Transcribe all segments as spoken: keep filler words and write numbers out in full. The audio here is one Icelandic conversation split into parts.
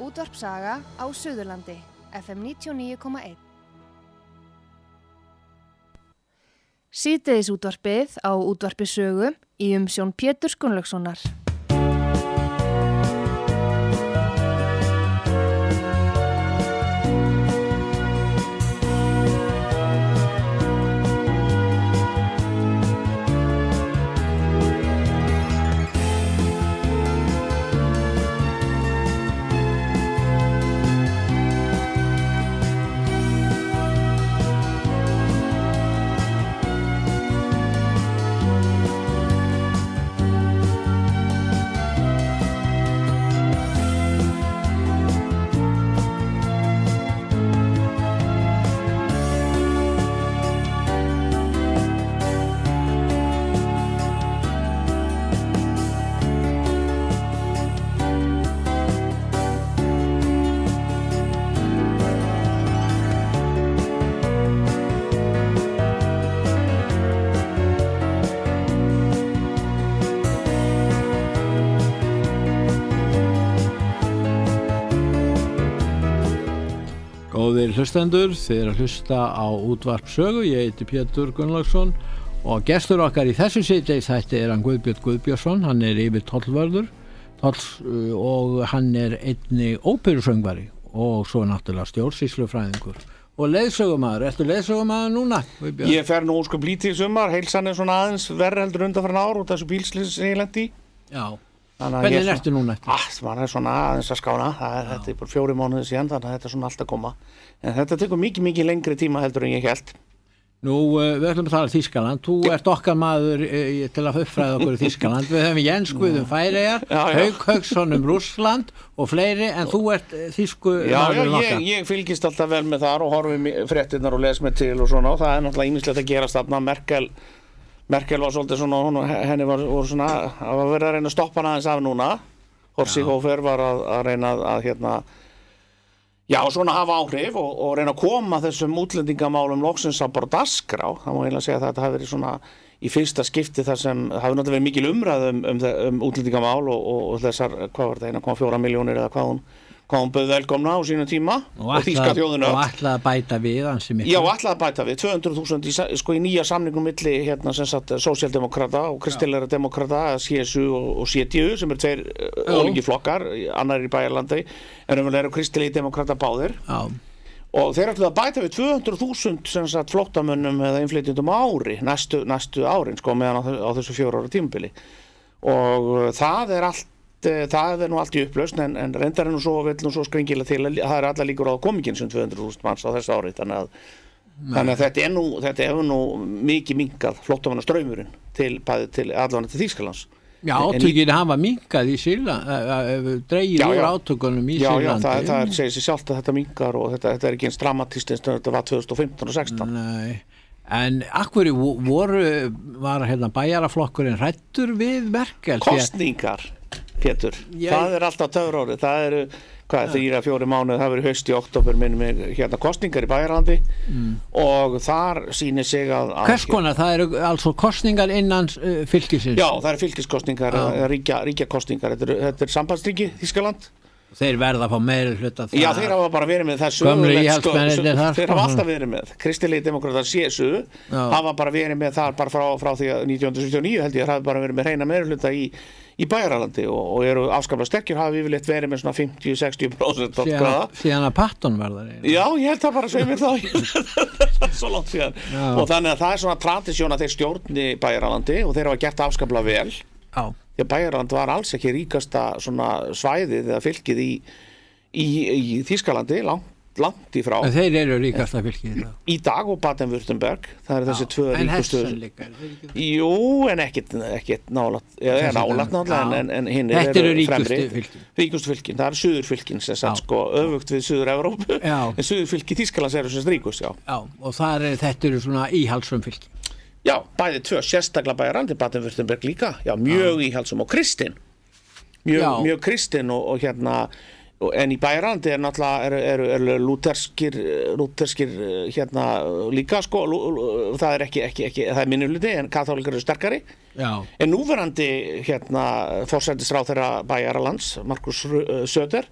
Útvarp Saga á Suðurlandi, F M níutíu og níu komma eitt. Síðdegis útvarpið á Útvarpi Sögu í umsjón Péturs Gunnlaugssonar. Góðir hlustendur, þið eru að hlusta á Útvarp Sögu, ég heiti Pétur Gunnlaugsson og gestur okkar í þessu síðdegis þætti er hann Guðbjörn Guðbjörnsson, hann er yfir tollvörður tolls, og hann er einnig óperusöngvari og svo náttúrulega stjórnsýslufræðingur og leiðsögumaður. Ertu leiðsögumaður núna, Guðbjörn? Ég fer nú sko blítið í sumar, heilsan er svona aðeins verri heldur undanfarna ár út af þessu bílslys sem ég lendi í. Já. Hvernig ertu núna? Ah, það er svona aðeins að skána, það er, þetta er bara fjóri mánuði síðan, þannig að þetta er svona allt að koma. En þetta tekur mikið, mikið lengri tíma heldur en ég held. Nú, við ætlum að tala Þýskaland. Þú ert okkar maður e, til að uppfræða okkur í Þýskaland. Við höfum Jens Guð um Færeyjar, Hauk Hauksson um Rússland og fleiri, en þú ert þýsku maður okkar. Já, ég, ég fylgist alltaf vel með þar og horfi fréttirnar og les með til og svona, og það er náttúrulega ýmislegt að gerast þarna. Merkel Merkel var svolítið svona, hún, henni var, var svona, að vera að reyna að stoppa hana aðeins af núna. Horsi Hófer var að, að reyna að, að hérna, já, svona hafa áhrif og, og reyna að koma þessum útlendingamálum loksins á bara dagskrá. Það má eiginlega segja að þetta hafi verið svona í fyrsta skipti þar sem hafi náttúrulega verið mikil umræð um, um, um útlendingamál og, og, og þessar, hvað var þetta, einn komma fjórar milljónir eða hvað hún, hvað hún bauð velkomna á sínum tíma og, og þýska þjóðina. Og ætlaði að bæta við ansi miklu. Já, ætlaði að bæta við, tvö hundruð þúsund í, sko, í nýja samningum milli hérna sem sagt sósíaldemokrata og kristilegra demokrata, C S U og, og C D U sem eru tveir ólíkir flokkar, annar í Bæjarlandi, en umvel eru kristilegi demokrata báðir. Já. Og þeir ætlaði að bæta við tvö hundruð þúsund sem sagt flóttamönnum eða innflytjendum á ári, næstu, næstu árin, sko, meðan á, á þessu fjóra ára tímabili. Og það er allt það er nú allt í upplausn en, en reyndar er nú svo, vill nú svo skringilega til að það er alla líkur á að koma ekki eins og tvö hundruð þúsund manns á þessu ári þannig að, þannig að þetta er nú, þetta er nú mikið minkað flóttamanna straumurinn til, bæði til allavega til Þýskalands. Já, átökin hafa minkað í Sýrland, dregið úr átökunum í Sýrlandi. Já, já, það, það er, segir sér sjálft að þetta minkar og þetta, þetta er ekki eins dramatist eins og þetta var tvö þúsund og fimmtán og sextán. Nei. En akkur voru, var hérna bæjaraflokkurinn hræddur við Merkel? Kostningar, Pétur, ég... það er alltaf töfraórið, það eru, hvað, þríra, fjóri mánuð, það verið haust í október minnum hérna kostningar í Bæjarlandi mm. og þar sýnir sig að... að Hvers konar, það eru altså kostningar innan uh, fylkisins? Já, það eru fylkiskostningar, ríkja, ríkja kostningar, þetta er, þetta er sambandsríki, Þýskaland. Þeir verða að fá meiri hluta það. Já, þeir hafa bara verið með þessu. Gömlu íhaldsmennirnir þar. Þeir hafa alltaf verið með. Kristilegi demokratar C S U hafa bara verið með þar bara frá, frá því að nítján hundruð sjötíu og níu held ég, hafa bara verið með hreina meiri hluta í, í Bæjaralandi og, og eru afskaplega sterkir, hafa yfirleitt verið með svona fimmtíu til sextíu prósent síðan, síðan að Patton var það eiginlega. Já, ég held það bara sem mér þá svo langt síðan. Já. Og þannig að það er svona tradisjón að þeir stjórni Bæjaralandi og þeir hafa gert afskaplega vel. Já. Því að Bæjarland var alls ekki ríkasta svona svæðið eða fylkið í, í, í Þýskalandi, langt, langt í frá. En þeir eru ríkasta fylkið í dag. Í dag og Baden-Württemberg, það eru þessi tvö ríkustu. En Hessen líka? Jú, en ekkit, ekkit nálægt, eða nálægt náttúrulega, en, en hinn eru fremri. Þetta eru ríkustu fylkin. Ríkustu fylkin, það eru suðurfylkin sem sagt sko öfugt við Suður-Evrópu, en suðurfylki Þýskalands eru sem ríkust, já. Já, og þar er, þetta eru svona íhaldsum fylkin. Já, bæði tvö, sérstaklega Bæjarlandi, Baden-Württemberg líka, já, mjög já. Íhaldsum og kristinn, mjög, mjög kristinn og, og hérna, og, en í Bæjarlandi er náttúrulega, eru er, er, er lúterskir, lúterskir hérna líka, sko, lú, það er ekki, ekki, ekki, það er minnihluti, en kaþólikar eru sterkari, já. En núverandi, hérna, forsætisráðherra Bæjarlands, Markus Söder,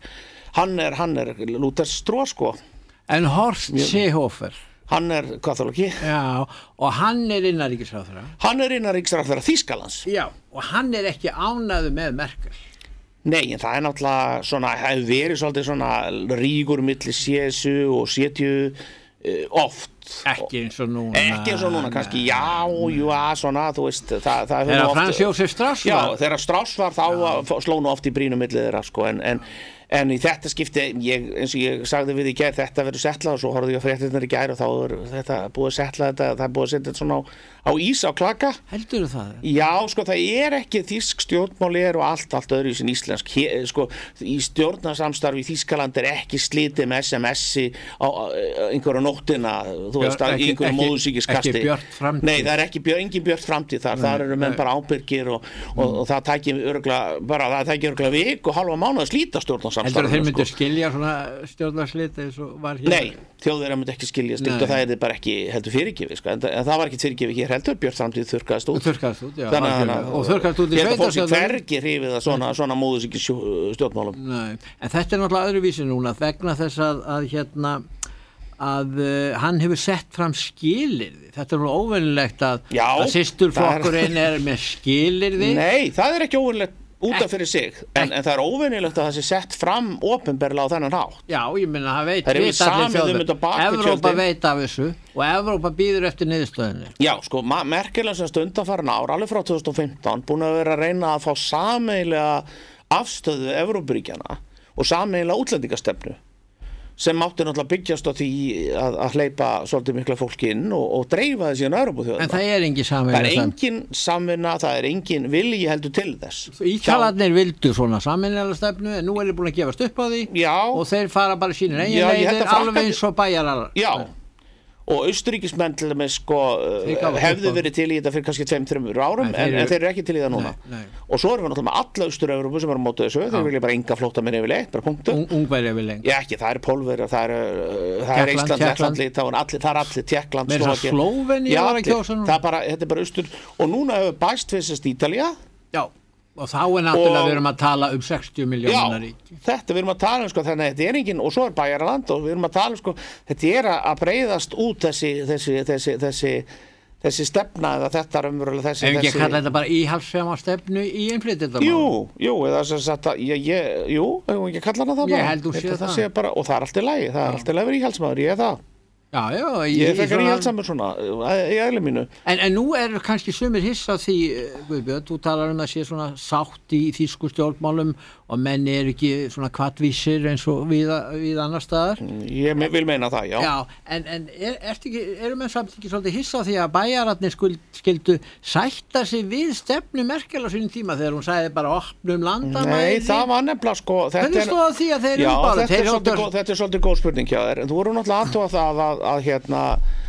hann er, hann er Lúthers stró sko. En Horst Seehofer hann er kaþólikki. Já, og hann er innanríkisráðherra. Hann er innanríkisráðherra Þýskalands. Já, og hann er ekki ánægður með Merkel. Nei, en það er náttúrulega svona, hefur verið svolítið svona rígur milli C S U og C D U uh, oft. Ekki eins og núna. Ekki eins og núna, kannski, já, jú, að svona, þú veist, það, það Þegar oft, Frans Jósef Strauss var. Já, þegar Strauss var, þá sló nú oft í brýnu milli þeirra, sko, en, en En í þetta skipti, ég, eins og ég sagði við í gær, þetta verður settlað og svo horfði ég á fréttirnar í gær og þá er þetta búið að settla þetta, það er búið að setja þetta svona á, á ís á klaka. Heldurðu það? Já, sko, það er ekki þýsk stjórnmáli er og allt, allt öðru sem íslensk. He, sko, í stjórnarsamstarfi í Þýskaland er ekki slitið með S M S-i á, á einhverja nóttina, þú veist, í einhverju móðusíkiskasti. Ekki björt framtíð. Nei, það er ekki björ, engin björt framtíð þar, þar eru menn bara ábyrgir og, og, og, og það tækir örgulega, bara það tækir örgulega vik og halva mánuð að slíta stjórnarsamstarfi. Heldur þeir myndu sko. skilja svona stjórnarslit eins og var hér? Nei, Þjóðverjar myndu ekki skilja slikt og það er bara ekki heldur fyrirgefið sko. en, en það var ekki fyrirgefið hér heldur, björt framtíð þurrkaðist út. Þurrkaðist út, já. Þannig, þannig, og þurrkaðist út í sveitarstjórnum. Ég held að fólk sé hvergi hrifið að svona, svona móðusíki stjórnmálum. Nei, en þetta er náttúrulega öðruvísi núna vegna þess að, að hérna að uh, hann hefur sett fram skilyrði. Þetta er nú óvenjulegt að, að systurflokkurinn er... er með skilyrði. Nei, það er ekki óvenjulegt út af fyrir sig, en, en það er óvenjulegt að það sé sett fram opinberlega á þennan hátt. Já, ég meina, það veit, það veit allir þjóðir. Evrópa tjöldin. Veit af þessu og Evrópa býður eftir niðurstöðinni. Já, sko, Merkel sem undanfarin ár, alveg frá tvö þúsund og fimmtán, búin að vera að reyna að fá sameiginlega afstöðu Evrópuríkjanna og sameiginlega útlendingastefnu sem mátti náttúrulega byggjast á því að, að hleypa svolítið mikla fólki inn og, og dreifa þessi í Evrópuþjóðina. En það er engin samvinna. Það er engin samvinna, það er engin vilji heldur til þess. Ítalarnir vildu svona samvinnalega stefnu en nú er þeir búin að gefast upp á því. Já. Og þeir fara bara sínir eigin leiðir alveg eins og bæjarar. Já. Og Austurríkismenn til dæmis sko hefðu verið til í þetta fyrir kannski tveim, þremur árum nei, en, en þeir eru ekki til í það núna. Nei, nei. Og svo erum við náttúrulega með alla Austur-Evrópu sem eru á móti þessu, þeir vilja bara enga flóttamenn yfirleitt, bara punktu. Ungverja yfirleitt. Já ekki, það eru Pólverjar, það eru það er Ísland, Lettland, Litáin, allir, það er allir Tékkland, Slóvakía. Slóvenía var að kjósa núna. Það er bara, þetta er bara Austur og núna hefur bæst við sérst Ítalía. Já. Og þá er náttúrulega við erum að tala um sextíu milljónar ríki. Já, þetta við erum að tala um sko, þannig að þetta er engin, og svo er Bæjaraland og við erum að tala um sko, þetta er að breiðast út þessi, þessi, þessi, þessi, þessi stefna eða þetta raunverulega þessi... Ef ekki að kalla þetta bara íhaldsfema stefnu í innflytjendamálum? Jú, jú, eða þess að, ég, ég, jú, ef ekki að kalla hana það bara. Ég held þú sé það. það bara, og það er allt í lagi, það er allt í lagi verið íhaldsmaður, ég er það. Já, já, ég, ég fekar íhaldsamur svona í eðli mínu. En, en nú er kannski sumir hissa því, Guðbjörn, þú talar um að sé svona sátt í þýsku stjórnmálum og menn er ekki svona kvattvísir eins og við, við annar staðar. Ég vil meina það, já. Já, en, en er, ekki, erum við samt ekki svolítið hissa því að bæjararnir skildu sætta sig við stefnu Merkel á sínum tíma þegar hún sagði bara opnum landamæri? Nei, það var nefnilega sko... Hvernig stóð því að þeir eru bara? Já, þetta, þetta er svolítið góð spurning hjá þér, en þú voru náttúrulega aðtóa það að að hérna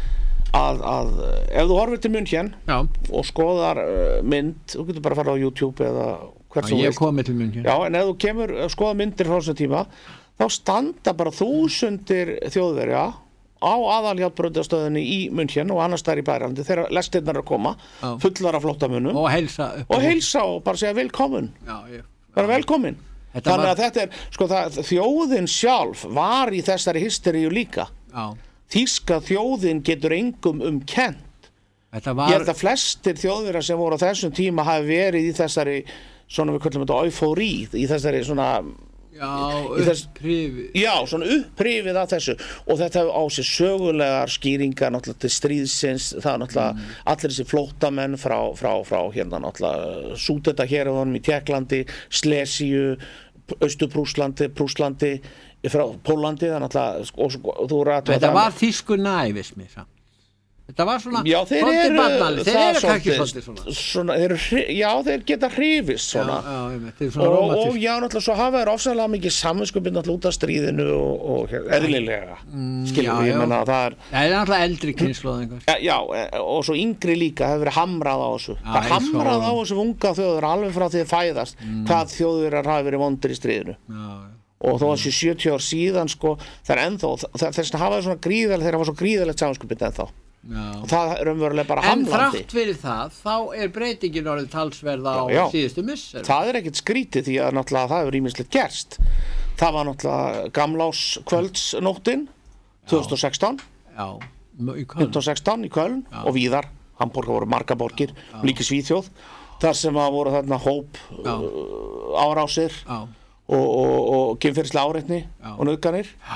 að, að ef þú horfir til München já. Og skoðar uh, mynd, þú getur bara að fara á YouTube eða hvert sem þú veist. Ég komið til München. Já, en ef þú kemur að skoða myndir frá þessum tíma, þá standa bara þúsundir Þjóðverja á aðalhjálpstöðinni í München og annars staðar í Bæralandi þegar lestirnar eru að koma, já. Fullar af flóttamunum og heilsa og heilsa og bara segja velkomin. Já, ég. Bara velkomin. Þetta Þannig var... að þetta er, sko það, þjóðin sjálf var í þessari hysteríu líka. Já. Þýska þjóðin getur engum um kennt. Var... Ég held að flestir Þjóðverjar sem voru á þessum tíma hafi verið í þessari, svona við kallum þetta eufórí, í þessari svona já, upprifið já, svona upprifið af þessu og þetta á sér sögulegar skýringar náttúrulega til stríðsins, það er náttúrulega mm. allir þessi flóttamenn frá, frá, frá hérna náttúrulega Súdetahéraðunum í Tékklandi, Slesíu, Austur-Prússlandi, Prússlandi frá Pólandi, þannig að og, og, þú þetta var þýsku nævismi samt. Þetta var svona já, þeir eru, barnali, þeir eru kannski svolítið svona. Svona þeir, já, þeir geta hrifist svona, já, já, þeir svona og, og já, náttúrulega svo hafa þeir ofsalega mikið samvinskupið náttúrulega út af stríðinu og, og eðlilega mm, skilur við, ég menna að það er það er náttúrulega eldri kynslóð já, já, og svo yngri líka hefur verið hamrað á þessu já, það hamrað á þessu unga þjóður alveg frá því að fæðast mm. hvað þjóður hafa verið vondir í stríðinu já, já. Og þó að þessi sjötíu ár síðan sko, það er ennþá, þess að hafa það svona gríðalegt þegar það var svo gríðalegt samvinskupið ennþá já. Og það er umverulega bara hamlandi. En þrátt fyrir það, þá er breytingin orðið talsverð á já, já. Síðustu misseri. Það er ekkert skrítið því að náttúrulega það hefur ýmislegt gerst. það var náttúrulega gamláskvöldsnóttin tvö þúsund og sextán Já, í Köln fimmtán sextán í Köln Já. Og víðar, Hamborg voru marga borgir líka Svíþjóð, þar sem að voru þarna hóp uh, árásir Já. og, og, og kynferðislega áreitni Já. Og nauðganir Já.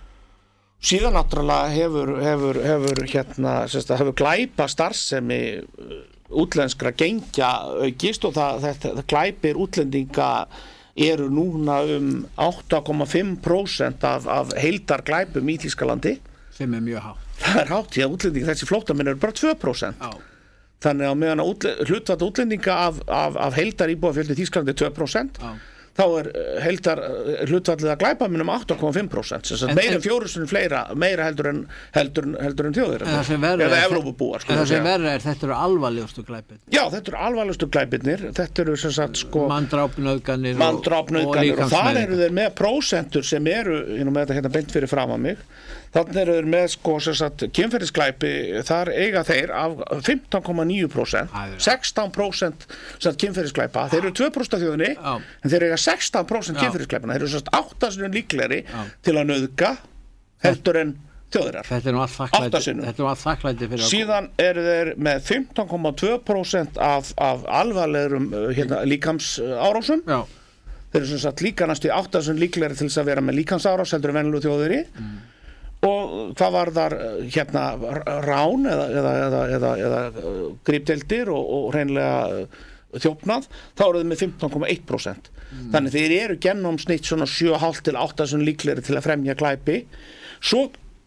Síðan náttúrulega hefur, hefur, hefur, hérna, sérst, hefur glæpa starfsemi útlenskra gengja aukist og það, þetta, það glæpir útlendinga eru núna um átta komma fimm prósent af, af heildar glæpum í Þýskalandi sem er mjög hátt. Það er hátt, já, útlendinga, þessi flóttamenn eru bara tvö prósent. Já. Þannig að meðan útle, hlutfall útlendinga af, af, af heildar íbúafjöldi í Þýskalandi er tvö prósent. Já. Þá er heildar hlutfallið að glæpa minnum átta komma fimm prósent, sem meira en fjóru sinni fleira, meira heldur en heldur, heldur en þjóðir eða Evrópubúar. En það sem verra er þetta eru alvarlegustu glæpir. Já, þetta eru alvarlegustu glæpirnir, þetta eru sem sagt sko manndrápnauðganir og, og, og þar eru þeir með prósentur sem eru, ég nú með þetta hérna beint fyrir fram að mig, þannig eru þeir með sko sem sagt kynferðisglæpi, þar eiga þeir af fimmtán komma níu prósent, sextán prósent sem sagt kynferðisglæpa, þeir eru tvö prósent af þjóðinni, Já. En þeir eiga sextán prósent kynferðisglæpina, þeir eru sem sagt átta sinnum líklegri Já. Til að nauðga heldur en þjóðirar. Þetta er nú allt þakklæti, þetta er nú allt þakklæti fyrir. Síðan eru þeir með fimmtán komma tvö prósent af, af alvarlegum hérna, líkamsárásum. Já. Þeir eru sem sagt líka næstu átta sinnum líklegri til þess að vera með líkamsárás heldur en venjulegu þjóðiri. Mm. Og hvað var þar hérna rán eða, eða, eða, eða, eða grípdeildir og, og hreinlega þjófnað, þá eru þið með fimmtán komma eitt prósent. Mm. Þannig þeir eru gennomsnitt svona sjö komma fimm til átta sem líklegri til að fremja glæpi. Svo,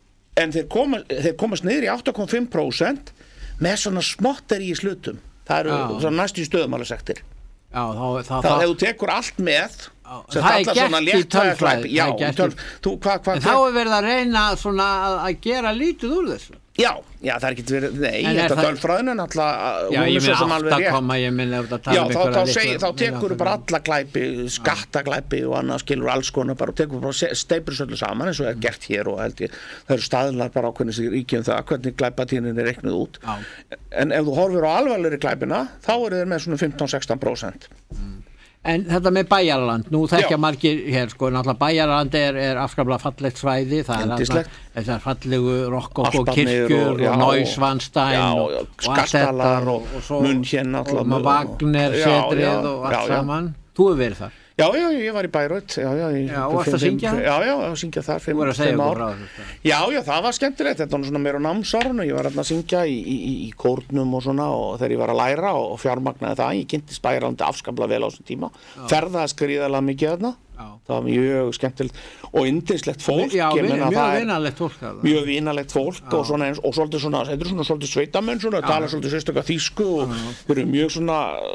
en þeir, koma, þeir komast niður í átta komma fimm prósent með svona smotteri í slutum. Það eru Já. Svona næstu stöðumálasektir. Já, þá, þá, þá, þá ef þú tekur allt með það er gert í tölfræði já, tölf, þú, hva, hva, en þá er verið að reyna svona að, að gera lítið úr þessu já, já, það er ekki verið, nei, þetta tölfræðin er náttúrulega já, ég minna átt að koma ég minna að tala um ykkur að litlu þá tekur þú bara alla glæpi, skattaglæpi og annað skilur alls konar bara og tekur bara steipur svolítið saman eins og er gert hér og held ég, það eru staðlar bara ákveðnis í ríkjum það, hvernig glæpatíðnin er reiknuð út já. En ef þú horfir á alvarlegri glæpina, þá eru þeir með svona fimmtán til sextán prósent mm. En þetta með Bæjaraland, nú þekkja margir hér sko, náttúrulega Bæjaraland er, er afskaplega fallegt svæði, það er alltaf þessar fallegu rokkokk og kirkjur og, og Neuschwanstein og, og allt þetta og, og München og Wagner setrið og allt já, saman. Þú hefur verið þar? Já, já, ég var í Bayreuth. Já, já, ég, já og varst að syngja? Já, já, að syngja þar fimm, fimm ár. Já, já, það var skemmtilegt, þetta var svona meira á námsárunu, ég var að syngja í, í, í kórnum og svona og þegar ég var að læra og fjármagnaði það, ég kynntist Bæjaralandi afskaplega vel á þessum tíma, ferðaði skriðalega mikið þarna. Já. Það var mjög skemmtilegt og yndislegt fólk já, vin, mjög vinalegt fólk mjög vinalegt fólk já. og svona eins og svolítið svona, þetta er svona svolítið sveitamenn svona, tala svolítið sérstöka þýsku og þeir eru mjög svona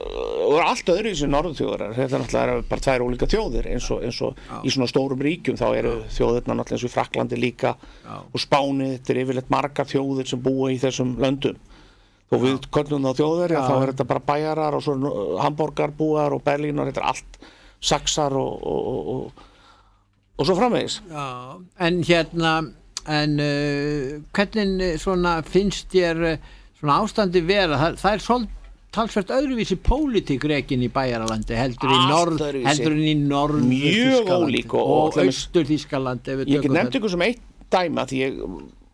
og er allt öðru í þessi norðurþjóðar þetta er náttúrulega bara tvær ólíka þjóðir eins og, eins og í svona stórum ríkjum þá eru þjóðirna náttúrulega eins og í Frakklandi líka já. Og Spáni, þetta er yfirleitt margar þjóðir sem búa í þessum löndum og við köllum það þjóðir þá er þetta bara bæjarar og svo Hamborgarbúar og Berlínar, þetta er allt saxar og, og, og, og svo framvegis. Já, en hérna, en uh, hvernig svona finnst þér svona ástandi vera, það, það er svolítið talsvert öðruvísi pólitík rekin í Bæjaralandi heldur í norð, heldur í norð mjög ólík og, og austur Þýskalandi. Ég get nefnt ykkur sem eitt dæma því ég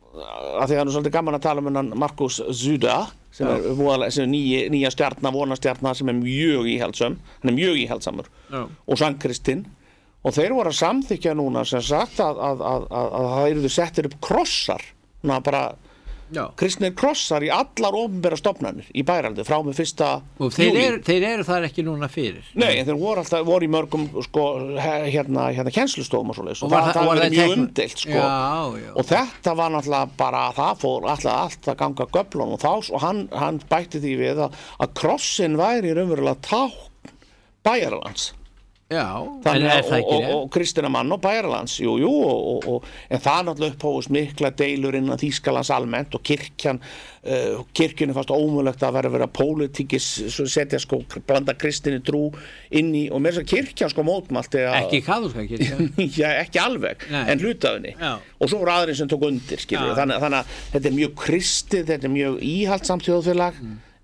að því að það er svolítið gaman að tala um hennan Markus Söder sem er, voðalega, sem er nýja, nýja stjarnar, vonastjarnar sem er mjög íhaldsam hann er mjög íhaldsamur Já. Og Sannkristinn og þeir voru að samþykja núna sem sagt að, að, að, að, að það eru settir upp krossar ná bara Já. Kristnir krossar í allar opinbera stofnanir í Bæjaralandi frá með fyrsta og þeir eru, þeir eru þar ekki núna fyrir nei, en þeir voru alltaf, voru í mörgum sko, hérna, hérna kennslustofum og svoleiðis og, og það, það var verið mjög umdeilt sko. já, já, og þetta var náttúrulega bara það fór alltaf allt að ganga göflun og, þá, og hann, hann bætti því við að, að krossin væri raunverulega tákn Bæjaralands Já, þannig að og, og, og Kristina mann og Bæjaralands jú, jú, og, og, en það náttúrulega upphófust mikla deilur innan Þýskalands almennt og kirkjan uh, kirkjunni fannst ómögulegt að vera að vera pólitíkis setja sko blanda kristinni trú inn í og með þess að kirkjan sko mótmælti ekki kaþólska kirkjan já, ekki alveg, Nei. En hlutaðinni og svo voru aðrir sem tók undir þannig, þannig að þetta er mjög kristið, þetta er mjög íhaldsamt þjóðfélag mm.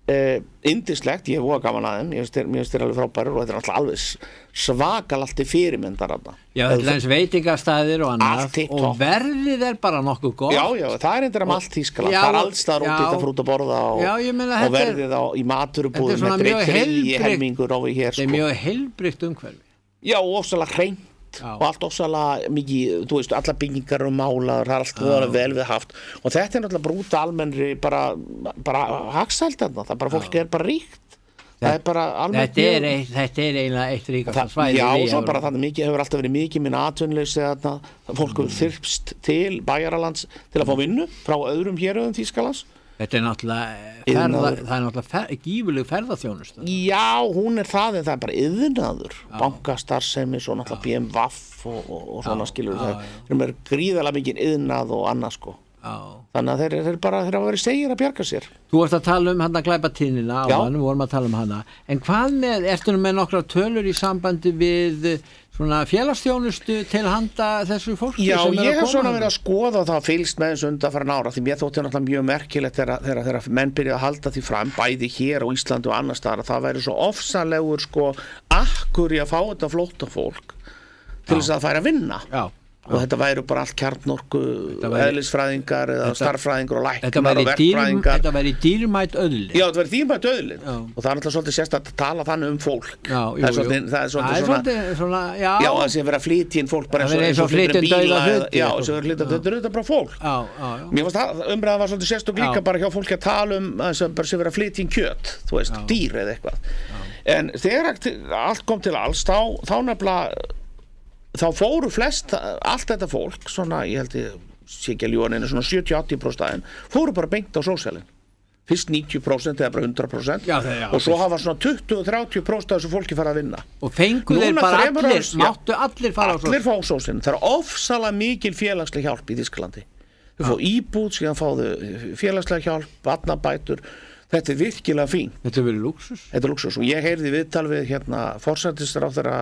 uh, indislegt, ég hef voða gaman að þeim mér finnst þeir, mér finnst þeir alveg frábærir og þetta er alltaf alveg svakalallt í fyrirmyndar þarna. Já, þetta er veitingastæðir og annað Allt hitt og topp. verðið er bara nokkuð gott. Já, já, það er eindir um allt Þýskaland, Já, það er alls staðar út já. í þetta frút að borða og, Já, ég meina, og þetta er- verðið á, í Þetta er maturubúðum, svona þetta er mjög eitt þriðji heilbrigt- helmingur á við hér, Þetta er sko. mjög heilbrigt umhverfi. Já, og ofsalega hreint Já. og allt ofsalega mikið, þú veist, alla byggingar og málaður, það er allt voðalega vel við haft og þetta er náttúrulega brúta almennri bara, bara hagsæld þarna, það er bara, fólk er bara ríkt það er bara almennt Þetta er, mjög- eitt, þetta er eiginlega eitt ríkasta Það, svæði. já, í og svo Evrópu. bara þannig mikið hefur alltaf verið mikið minn atvinnuleysi þarna, fólk hefur þyrpst til Bæjaralands til að fá vinnu frá öðrum héröðum Þýskalands. Þetta er náttúrulega ferða, Iðnaður. það er náttúrulega fer, gífuleg ferðaþjónusta. Já, hún er það en það er bara yðnaður, bankastarfsemi, svo náttúrulega B M W og, og, og svona skilur það, þeim er gríðarlega mikið yðnað og annað sko. Já. Þannig að þeir, þeir bara, þeir hafa verið segir að bjarga sér. Þú ert að tala um hann að glæpa tíðnina á Já. hann, við vorum að tala um hana. En hvað með, ertu nú með nokkra tölur í sambandi við svona félagsþjónustu til handa þessu fólki Já, sem er ég að hef koma svona þarna? verið að skoða það fylgst með þessu undanfarin ára því mér þótti náttúrulega mjög merkilegt þegar, þegar, þegar menn byrjaði að halda því fram bæði hér á Íslandi og annars staðar að það væri svo ofsalegur sko akkur í að fá þetta flóttafólk til þess að það færi að vinna Já. og þetta væri bara allt kjarnorku væri- eðlisfræðingar eða Þetta- starffræðingar og Þetta læknar væri, og dýr, verkfræðingar þetta væri dýrmætt öðli. Já, þetta verður dýrmætt auðlind Já. og það er náttúrulega svolítið sérstætt að tala þannig um fólk Já, jú, það er jú. svolítið, það er svolítið Það er svona svolítið svona, já. Já, það sé verið að flytja inn fólk bara Það eins og, verður eins og flytja flytja dauða bíla hluti, Já, sko. sem verður flytja, þetta er auðvitað bara fólk Já, já, já. Mér fannst það, umræða var svolítið sérstök líka Já. bara hjá fólki að tala um að sem bara sé verið að flytja inn kjöt, þú veist, Já. dýr eða eitthvað en þegar allt kom til alls þá, þá nefnilega þá fóru flest, allt þetta fólk svona, ég held ég sé ekki að ljóðan svona sjötíu til áttatíu prósent aðeins fóru bara beint á sósíalinn fyrst níutíu prósent eða bara hundrað prósent Já, það- já, og svo hafa svona tuttugu til þrjátíu prósent af þessu fólki fara að vinna Og fengu þeir Núna bara þremur allir, árum- já. máttu allir fara á svo. allir fá sósinn, það er ofsalega mikil félagsleg hjálp í Þýskalandi þau fá íbúð, síðan fá þau félagsleg hjálp, barnabætur þetta er virkilega fín, Þetta verður lúksus. þetta er luxus og ég heyrði viðtal við hérna forsætisráðherra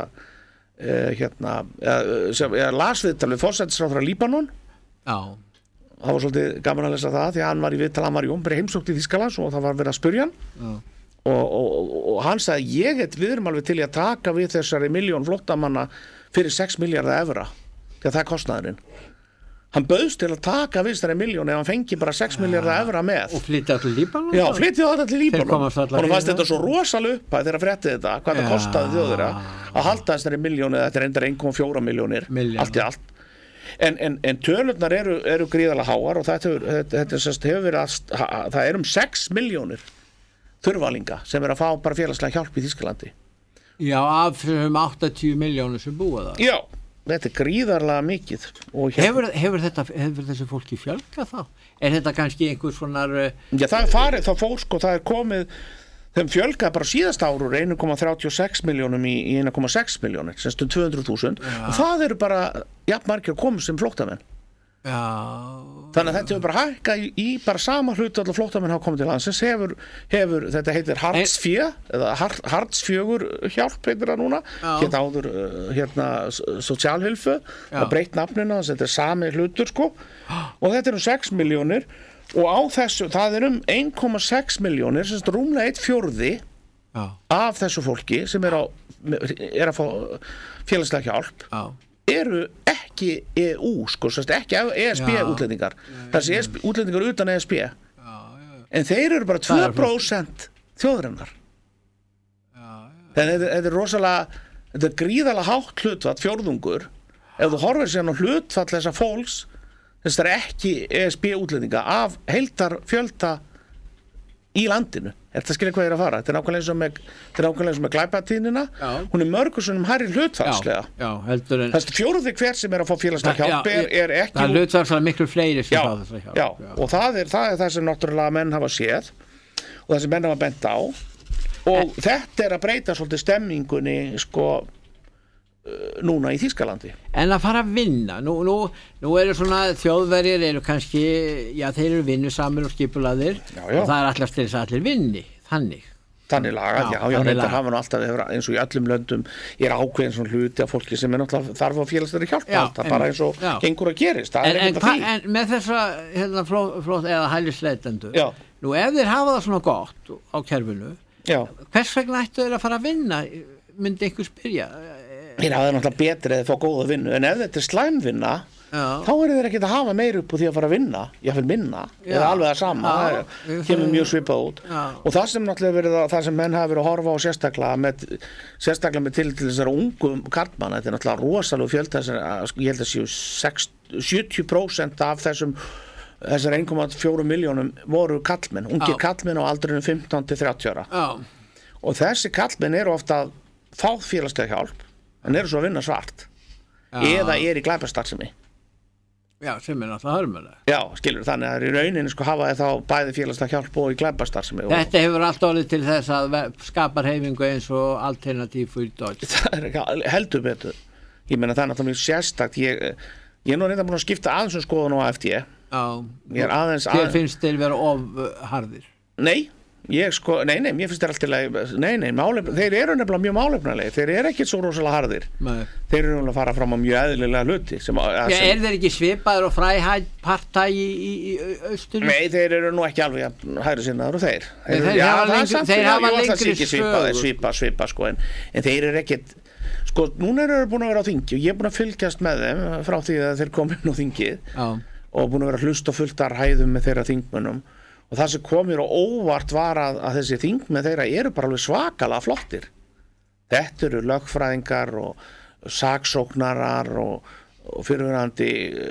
eh, hérna, eða, sem, eða las viðtal við forsætisráðherra Líbanon Já. það var svolítið gaman að lesa það því að hann var í viðtal, hann var í ombri heimsókn í Þýskalands og það var verið að spurja hann Já. og, og, og, og hann sagði ég get við erum alveg til í að taka við þessari miljón flóttamanna fyrir sex milljarða evra því að það er kostnaðurinn hann bauðst til að taka við þessari miljón ef hann fengi bara sex milljarða evra með Og flytja allir Líbanon? já, flyttið þetta til Líbanon komast allar og hann fannst fyrir þetta svo rosalega upp þegar fréttið þetta, hvað það Já. kostaði þjóðira að halda þessari miljónu, þetta er endar einn komma fjórar milljónir Milljón. allt í allt en, en, en tölurnar eru, eru gríðarlega háar og þetta, hefur, þetta, þetta sest, hefur verið að ha- það er um sex milljónir þurfalinga sem er að fá bara félagslega hjálp í Þýskalandi Já, af um áttatíu miljónir sem búa það. já, þetta er gríðarlega mikið og hérna, Hefur, hefur, þetta, hefur þessi fólki fjölga þá? Er þetta kannski einhver svona uh, já, það er farið, það fór sko, það er komið þeim fjölgaði bara síðast ár úr einn komma þrjátíu og sex miljónum í, í einn komma sex miljónir, semst um tvö hundruð þúsund og það eru bara, jafn margir að koma sem flóttamenn Já. þannig að þetta hefur bara hækkað í, í bara sama hlutu allar flóttamenn hafa komið til landsins hefur, hefur þetta heitir Hartz fjö eða Har- Hartz fjögur hjálp heitir það núna Já. hérna áður uh, hérna sosialhilfu það breytt nafnina, þetta er sami hlutur sko og þetta er um sex milljónir og á þessu, það er um einn komma sex milljónir, sem sagt rúmlega eitt fjórði Já. af þessu fólki sem er, á, er að fá félagslega hjálp Já. eru ekki E U sko, sérst, ekki E S B Já. útlendingar þessi E S B, útlendingar utan E S B Já, já, en þeir eru bara Það tvö er prósent þjóðarinnar já, já. en þetta, þetta er rosalega þetta er gríðalega hátt hlutfall fjórðungur ef þú horfir sér á hlutfall þessa fólks þess að það er ekki E S B útlendinga af heildar fjölda í landinu, þetta skilja hvað ég er að fara þetta er nákvæmlega eins og með, þetta er nákvæmlega eins og með glæpatíðnina, Já. hún er mörgursunum hærri hlutfallslega, Já, já, heldur en þess að fjórði hver sem er að fá félagslega hjálp er, er ekki það hlutar það miklu fleiri sem já, fá þessa hjálp. já, og það er, það er það sem náttúrulega menn hafa séð og það sem menn hafa bent á og þetta er að breyta svolítið stemmingunni sko uh, núna í Þýskalandi En að fara að vinna, nú, nú, nú eru svona þjóðverjir eru kannski, já þeir eru vinnusamir og skipulaðir Já, já. og það er allast til þess að allir vinni, þannig. Þannig lagað, já, já, reyndar hafa nú alltaf eins og í öllum löndum er ákveðin svona hluti af fólki sem er náttúrulega þarf á félagslegri hjálp, það er bara eins og já. gengur að gerist, það en, er ekkert að því. En með þessa hérna, flót, flót eða hælisleitendur, nú ef þeir hafa það svona gott á kerfinu, já. hvers vegna ættu þeir að fara að vinna, myndi einhver spyrja? Þeir hafa það náttúrulega betri eða fá góða vinnu, en ef þetta er slæmvinna, Já. þá er þeir ekki að hafa meir upp úr því að fara að vinna ég vil minna, Já. eða alveg það sama Já. það kemur mjög svipað út Já. og það sem náttúrulega verið að, það sem menn hafa verið að horfa á sérstaklega með, sérstaklega með til, til þessara ungu karlmanna, þetta er náttúrulega rosalega fjölda, ég held að séu sjötíu prósent af þessum þessar einn komma fjórar milljónum voru karlmenn, ungir karlmenn á aldrinum fimmtán til þrjátíu ára Já. og þessi karlmenn eru ofta að fá félagslega hjálp en eru svo að vinna svart Já. eða er í glæpastarfsemi Já, sem er náttúrulega hörmulega. Já, skilur, þannig að í rauninni sko hafa þið þá bæði félagslega hjálp og í glæpastarfsemi. Þetta hefur allt orðið til þess að skapa hreyfingu eins og alternativ fyrir Deutsch. Það er ekki heldur betur. Ég meina það er náttúrulega mjög sérstakt. Ég, ég er nú reynda búin að skipta aðeins um skoðun á A F D. Já. Ég er aðeins aðeins. Þér finnst þeir vera of harðir? Nei. Ég sko, nei, nei, mér finnst þeir alltaf nei, nei, málefn, þeir eru nefnilega mjög málefnalegi þeir eru ekkert svo rosalega harðir nei. Þeir eru nefnilega að fara fram á mjög eðlilega hluti sem, Já, sem, er þeir ekki svipaður og fræhætt partæi í, í, í austur? Nei, þeir eru nú ekki alveg hægri sinnaður og þeir Þeir, þeir, þeir já, hafa lengri, þeir hafa lengri svipa, svipa, svipa, sko, en, en þeir eru ekkert sko, núna eru þeir búin að vera á þingi og ég er búin að fylgjast með þeim frá því að þeir komin á þingið Já. og búin að vera hlust og fullt að hæðum með þeirra þingmönnum og það sem kom mér og óvart var að, að þessi þingmenn þeirra eru bara alveg svakalega flottir þetta eru lögfræðingar og saksóknarar og, og fyrirverandi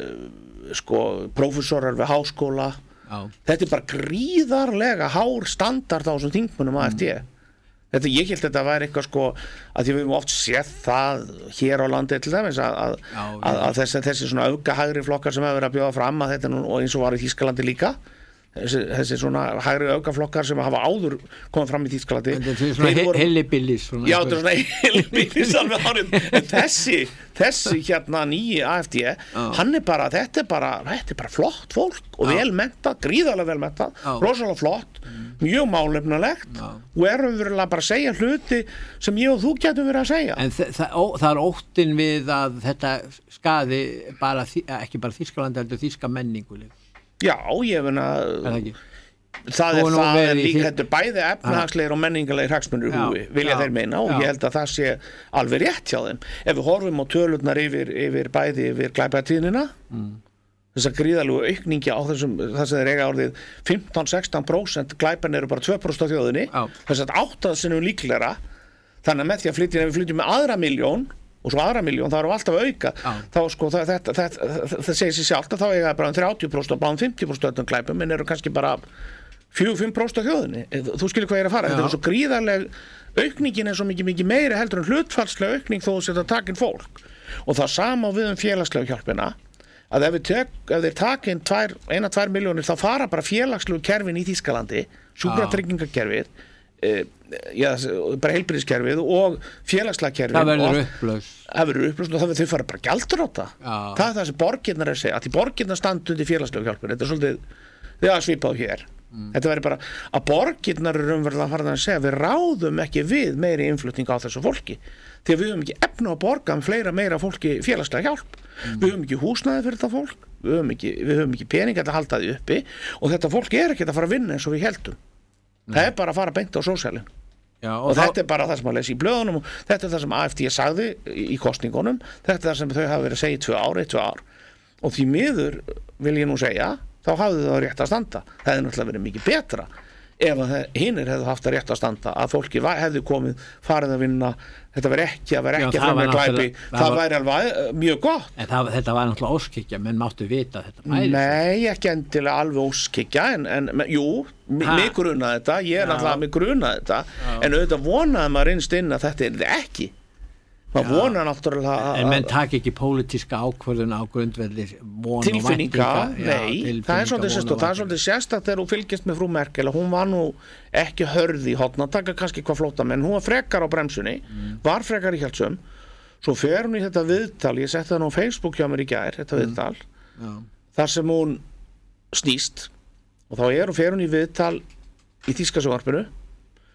sko prófessorar við háskóla Já. Þetta er bara gríðarlega hár standard á þessum þingmennum A F D mm. Þetta, ég held að þetta væri eitthvað sko að því við höfum oft séð það hér á landi til dæmis að, að, Já, að, að þessi, þessi svona öfgahægri flokkar sem hefur verið að bjóða fram að þetta nú, og eins og var í Þýskalandi líka Þessi, þessi svona hægri öfgaflokkar sem hafa áður komið fram í Þýskalandi þetta er svona voru... hellibillis já þetta er svona hellibillis alveg árið en þessi, þessi hérna nýji A F D ah. hann er bara, þetta er bara þetta er bara flott fólk og ah. velmentað gríðarlega velmentað, ah. rosalega flott mm. mjög málefnalegt ah. og erum við bara að segja hluti sem ég og þú getum verið að segja en þa þa það er óttin við að þetta skaði bara, ekki bara Þýskalandi heldur þýska menningu Já, ég finna það er það er líka, þetta er bæði efnahagslegir og menningarlegir hagsmunir í húi, vilja já, þeir meina og já. Ég held að það sé alveg rétt hjá þeim ef við horfum á tölurnar yfir, yfir bæði yfir glæpatíðnina mm. þess að gríðalegu aukningi á þessum þess að þeir eiga orðið fimmtán til sextán prósent glæpan eru bara tvö prósent á þjóðinni þess að átta sinnum líklegra þannig að með því að flytja, ef við flytjum með aðra miljón og svo aðra miljón, það eru alltaf að auka ah. þá sko, það, þetta, þetta, þetta, það segir sér sjálft að þá eiga bara um þrjátíu prósent og bara um fimmtíu prósent öllum glæpum, en eru kannski bara fjögur til fimm prósent af þjóðinni, þú skilur hvað ég er að fara Já. Þetta er svo gríðarleg, aukningin er svo mikið, mikið meiri heldur en hlutfallslega aukning þó að setja takin fólk og það sama við um félagslega hjálpina að ef, tek, ef þeir takin tvær, eina, tvær miljónir þá fara bara félagslegu kerfin í Þýskalandi sjúkratryggingakerfið Uh, já, bara heilbrigðiskerfið og félagslega kerfið það verður upplaus það verður upplaus og það verður þau fara bara gjaldur á það já. Það er það sem borgirnar er að segja að því borgirnar standa undir félagslega hjálpur þetta er svolítið, þið að svipað hér mm. þetta verður bara að borgirnar er umverðilega að fara að segja við ráðum ekki við meiri innflutning á þessu fólki því að við höfum ekki efna að borga um fleira meira fólki félagslega hjálp mm. við höfum ekki húsnæði fyrir það fólk við höfum ekki, við höfum ekki pening að halda því uppi og þetta fólk er ekki að fara að vinna eins og við heldum Nei. Það er bara að fara beint á sósíalinn og, og þetta er bara það sem að lesa í blöðunum og þetta er það sem A F D sagði í kosningunum þetta er það sem þau hafa verið að segja í tvö ár, eitt, tvö ár og því miður vil ég nú segja þá hafði það rétt að standa það hefði náttúrulega verið mikið betra ef hinnir hefðu haft að rétt að standa að fólki hefðu komið, farið að vinna þetta verið ekki að vera ekki að fremja glæpi það, það væri alveg mjög gott en það, þetta var náttúrulega óskikja menn máttu vita þetta væri nei, ekki endilega alveg óskikja en, en jú, mig grunaði þetta ég er náttúrulega mig grunaði þetta Já. En auðvitað vonaði maður innst inn að þetta er ekki maður vonar náttúrulega en menn taki ekki pólitíska ákvörðun á grundvelli tilfinninga, nei það er svolítið sérstakt það er svolítið sérstakt þegar hún fylgist með frú Merkel og hún var nú ekki hörð í hotna taka kannski hvað flóta menn hún var frekar á bremsunni mm. var frekar í hjálpsum svo fer hún í þetta viðtal ég setti það nú á Facebook hjá mér í gær þetta mm. viðtal Já. Þar sem hún snýst og þá er hún fer hún í viðtal í þýska sjónvarpinu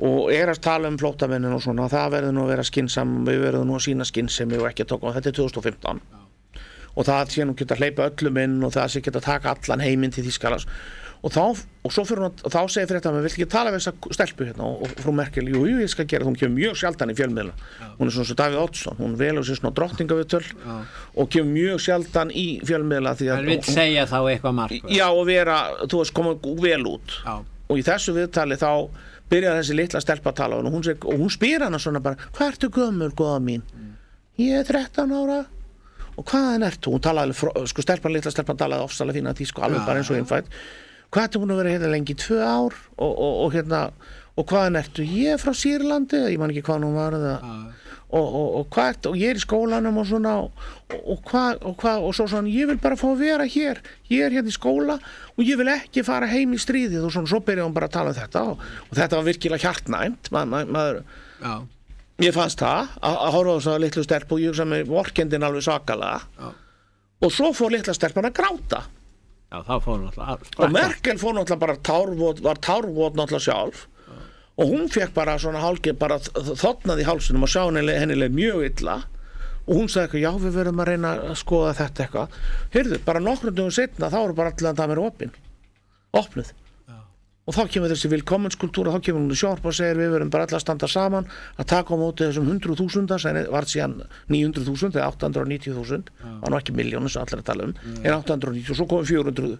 og er að tala um flóttamennin og svona, það verður nú að vera skynsam, við verðum nú að sína skynsemi og ekki að tóka, þetta er tvö þúsund og fimmtán Já. Og það sé nú geta hleypa öllum inn og það sé geta taka allan heiminn til Þýskalands og þá, og svo fyrir hún, og þá segir fréttamaður, vill ekki tala við þessa stelpu hérna og, og frú Merkel, jú, jú, ég skal gera, hún kemur mjög sjaldan í fjölmiðla, hún er svona svo Davíð Oddsson, hún velur sér svona drottningaviðtöl og kemur mjög sjaldan í fjölmiðla því að hann vill segja þá eitthvað mark já, og vera, þú veist, koma vel út já. Og í þessu viðtali þá byrjar þessi litla stelpa að tala og hún, seg, og hún spyr hana svona bara, hvað ertu gömul, góða mín? Mm. Ég er þrettán ára og hvaðan ertu? Hún talaði, sko stelpan, litla stelpan talaði ofsalega fína því, sko alveg ja, bara eins og innfætt. Hvað ertu búin að vera hérna lengi? Tvö ár og, og, og hérna, og hvaðan ertu? Ég er frá Sýrlandi, ég man ekki hvað hún var það. Ja. Og, og, og hvað ertu? Og ég er í skólanum og svona og, og hvað, og hvað, og svo svona, ég vil bara fá að vera hér. Ég er hérna í skóla og ég vil ekki fara heim í stríðið og svona, svo byrjaði hún bara að tala um þetta og, og þetta var virkilega hjartnæmt, Ma, ma, maður, Já. Ég fannst það að, að horfa á þess að litlu stelp og ég hugsa með vorkendin alveg svakalega Já. Og svo fór litla stelpan að gráta Já, þá fór hún alltaf að og Merkel fór náttúrulega bara tárvot, var tárvot náttúrulega sjálf Já. Og hún fekk bara svona hálki bara þotnaði í hálsinum og sjá henni, henni leið mjög illa og hún sagði eitthvað, já við verðum að reyna að skoða þetta eitthvað heyrðu, bara nokkrum dögum setna þá eru bara allir að það mér opin opnuð og þá kemur þessi velkommenskultúra, þá kemur hún í sjálf og segir við verðum bara allir að standa saman að taka á móti þessum hundruð þúsunda sem var síðan níu hundruð þúsund eða átta hundruð og níutíu þúsund var nú ekki miljónir sem allir að tala um en átta hundruð og níutíu og svo komum fjögur hundruð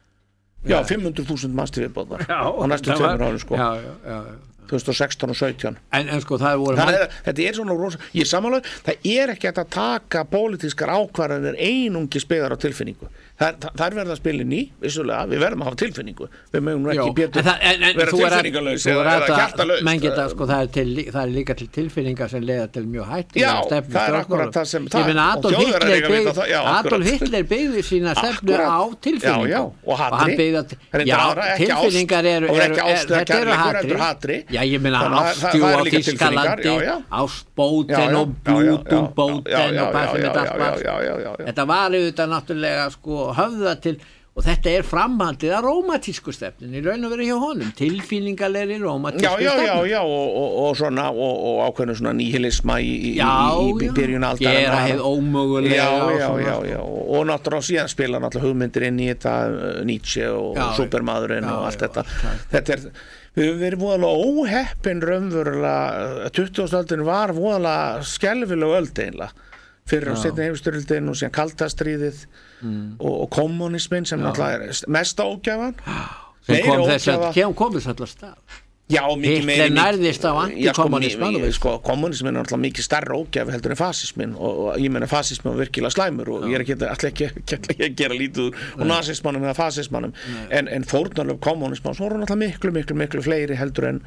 já, fimm hundruð þúsund manns til viðbóðar á næstu tveimur árum sko já, já, já. tvö þúsund og sextán og sautján en, en sko það voru það er, þetta er svona rosa, ég samanlega það er ekki að taka pólitískar ákvarðanir einungis byggðar á tilfinningu það, það, það er verið að spila inn í vissulega, við verðum að hafa tilfinningu við mögum nú ekki betur vera tilfinningalaus eða hjartalaus menn geta sko það er, til, það er líka til tilfinningar sem leiða til mjög hættu já, það er akkurat það sem ég meina Adolf Hitler byggði byggð, Adolf Hitler byggði sína stefnu á tilfinningu já, já, og hatri byggði, já, tilfinningar eru þetta eru hatri já, ég meina ástjú á Þýskalandi ástbóten og blútumbóten og hvað sem þetta allt þetta var auðvitað náttúrulega sko höfða til og þetta er framhaldið að rómatísku stefnin í raun og veru hjá honum tilfinningalegri rómatísku stefnin já, já, já, já, og, og, og svona og, og ákveðinu svona níhilisma í, í, já, í, í byrjun aldar gera heið ómögulega já, já, já, já, og, og náttúrulega síðan spila náttúrulega hugmyndir inn í þetta Nietzsche og já, Supermaðurinn já, og allt já, þetta já. Þetta er við höfum verið voðalega óheppin raunverulega tuttugasta öldin var voðalega skelfileg öld einlega fyrir á seinni heimsstyrjöldin og síðan kaldastríðið mm. og, og kommunismin sem náttúrulega er mesta ógæfan sem kom þess að kem komið þess allar stað já, mikið meiri Hitler nærðist á antikommunisman sko, sko, kommunismin er náttúrulega mikið stærra ógæfi heldur en fasismin og, og ég meina fasismin var virkilega slæmur og já. Ég er ekki alltaf ekki, ekki, ekki að gera lítið úr nazismannum eða fasismannum en, en fórnarlöf kommunisman svo voru náttúrulega miklu, miklu, miklu fleiri heldur en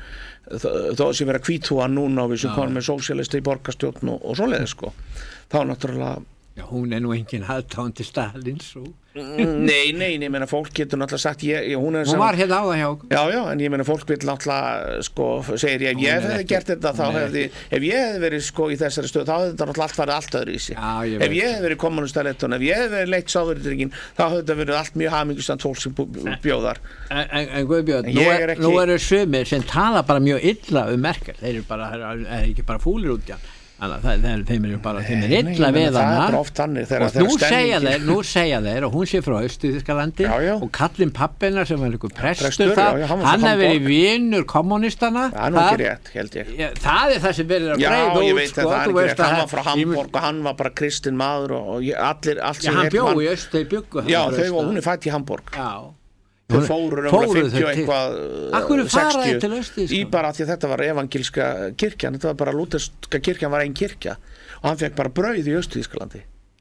þó sem vera hvítúa núna og við sem komum með sósíalisti í borgarstjórn og, og svoleiðis sko þá náttúrulega já, hún er nú engin aðtándi Stalins og nei, nei, ég meina fólk getur náttúrulega sagt ég, ég, hún, hún var hérna á það hjá já, já, en ég meina fólk vil náttúrulega sko, segir ég, ef ég hefði ekki, gert þetta þá hefði, ef ég hefði verið sko í þessari stöð þá hefði þetta náttúrulega allt farið allt öðru í sig já, ég ef ég hefði verið kommunistalettun, ef ég hefði verið leitt Sovétríkin, þá hefði þetta verið allt mjög hamingjusamt fólk sem bjóðar en, en, en Guðbjörn, nú, er, er ekki, nú eru sumir sem tala bara mjög illa um Merkel, þeir eru bara, er, er ekki bara fúlir út í hann þannig að það, þeim er bara þeim er illa við hana og nú segja þeir nú segja þeir og hún sé frá Austur-Þýskalandi og kallinn pappina sem var einhver prestur það, hann hefur verið vinur kommunistana það er ekki rétt, held ég ja, það er það sem verður að breyða út já, ég veit sko, það er ekki rétt, hann var frá Hamborg og hann var bara kristinn maður og allir, allt já, hann bjó í Öst, þeir byggu já, þau og hún er fætt í Hamborg já þau fóru um fimmtíu eitthvað sextíu í bara því að þetta var evangelska kirkjan þetta var bara lúterska kirkjan var einn kirkja og hann fekk bara brauð í Austur-Þýskalandi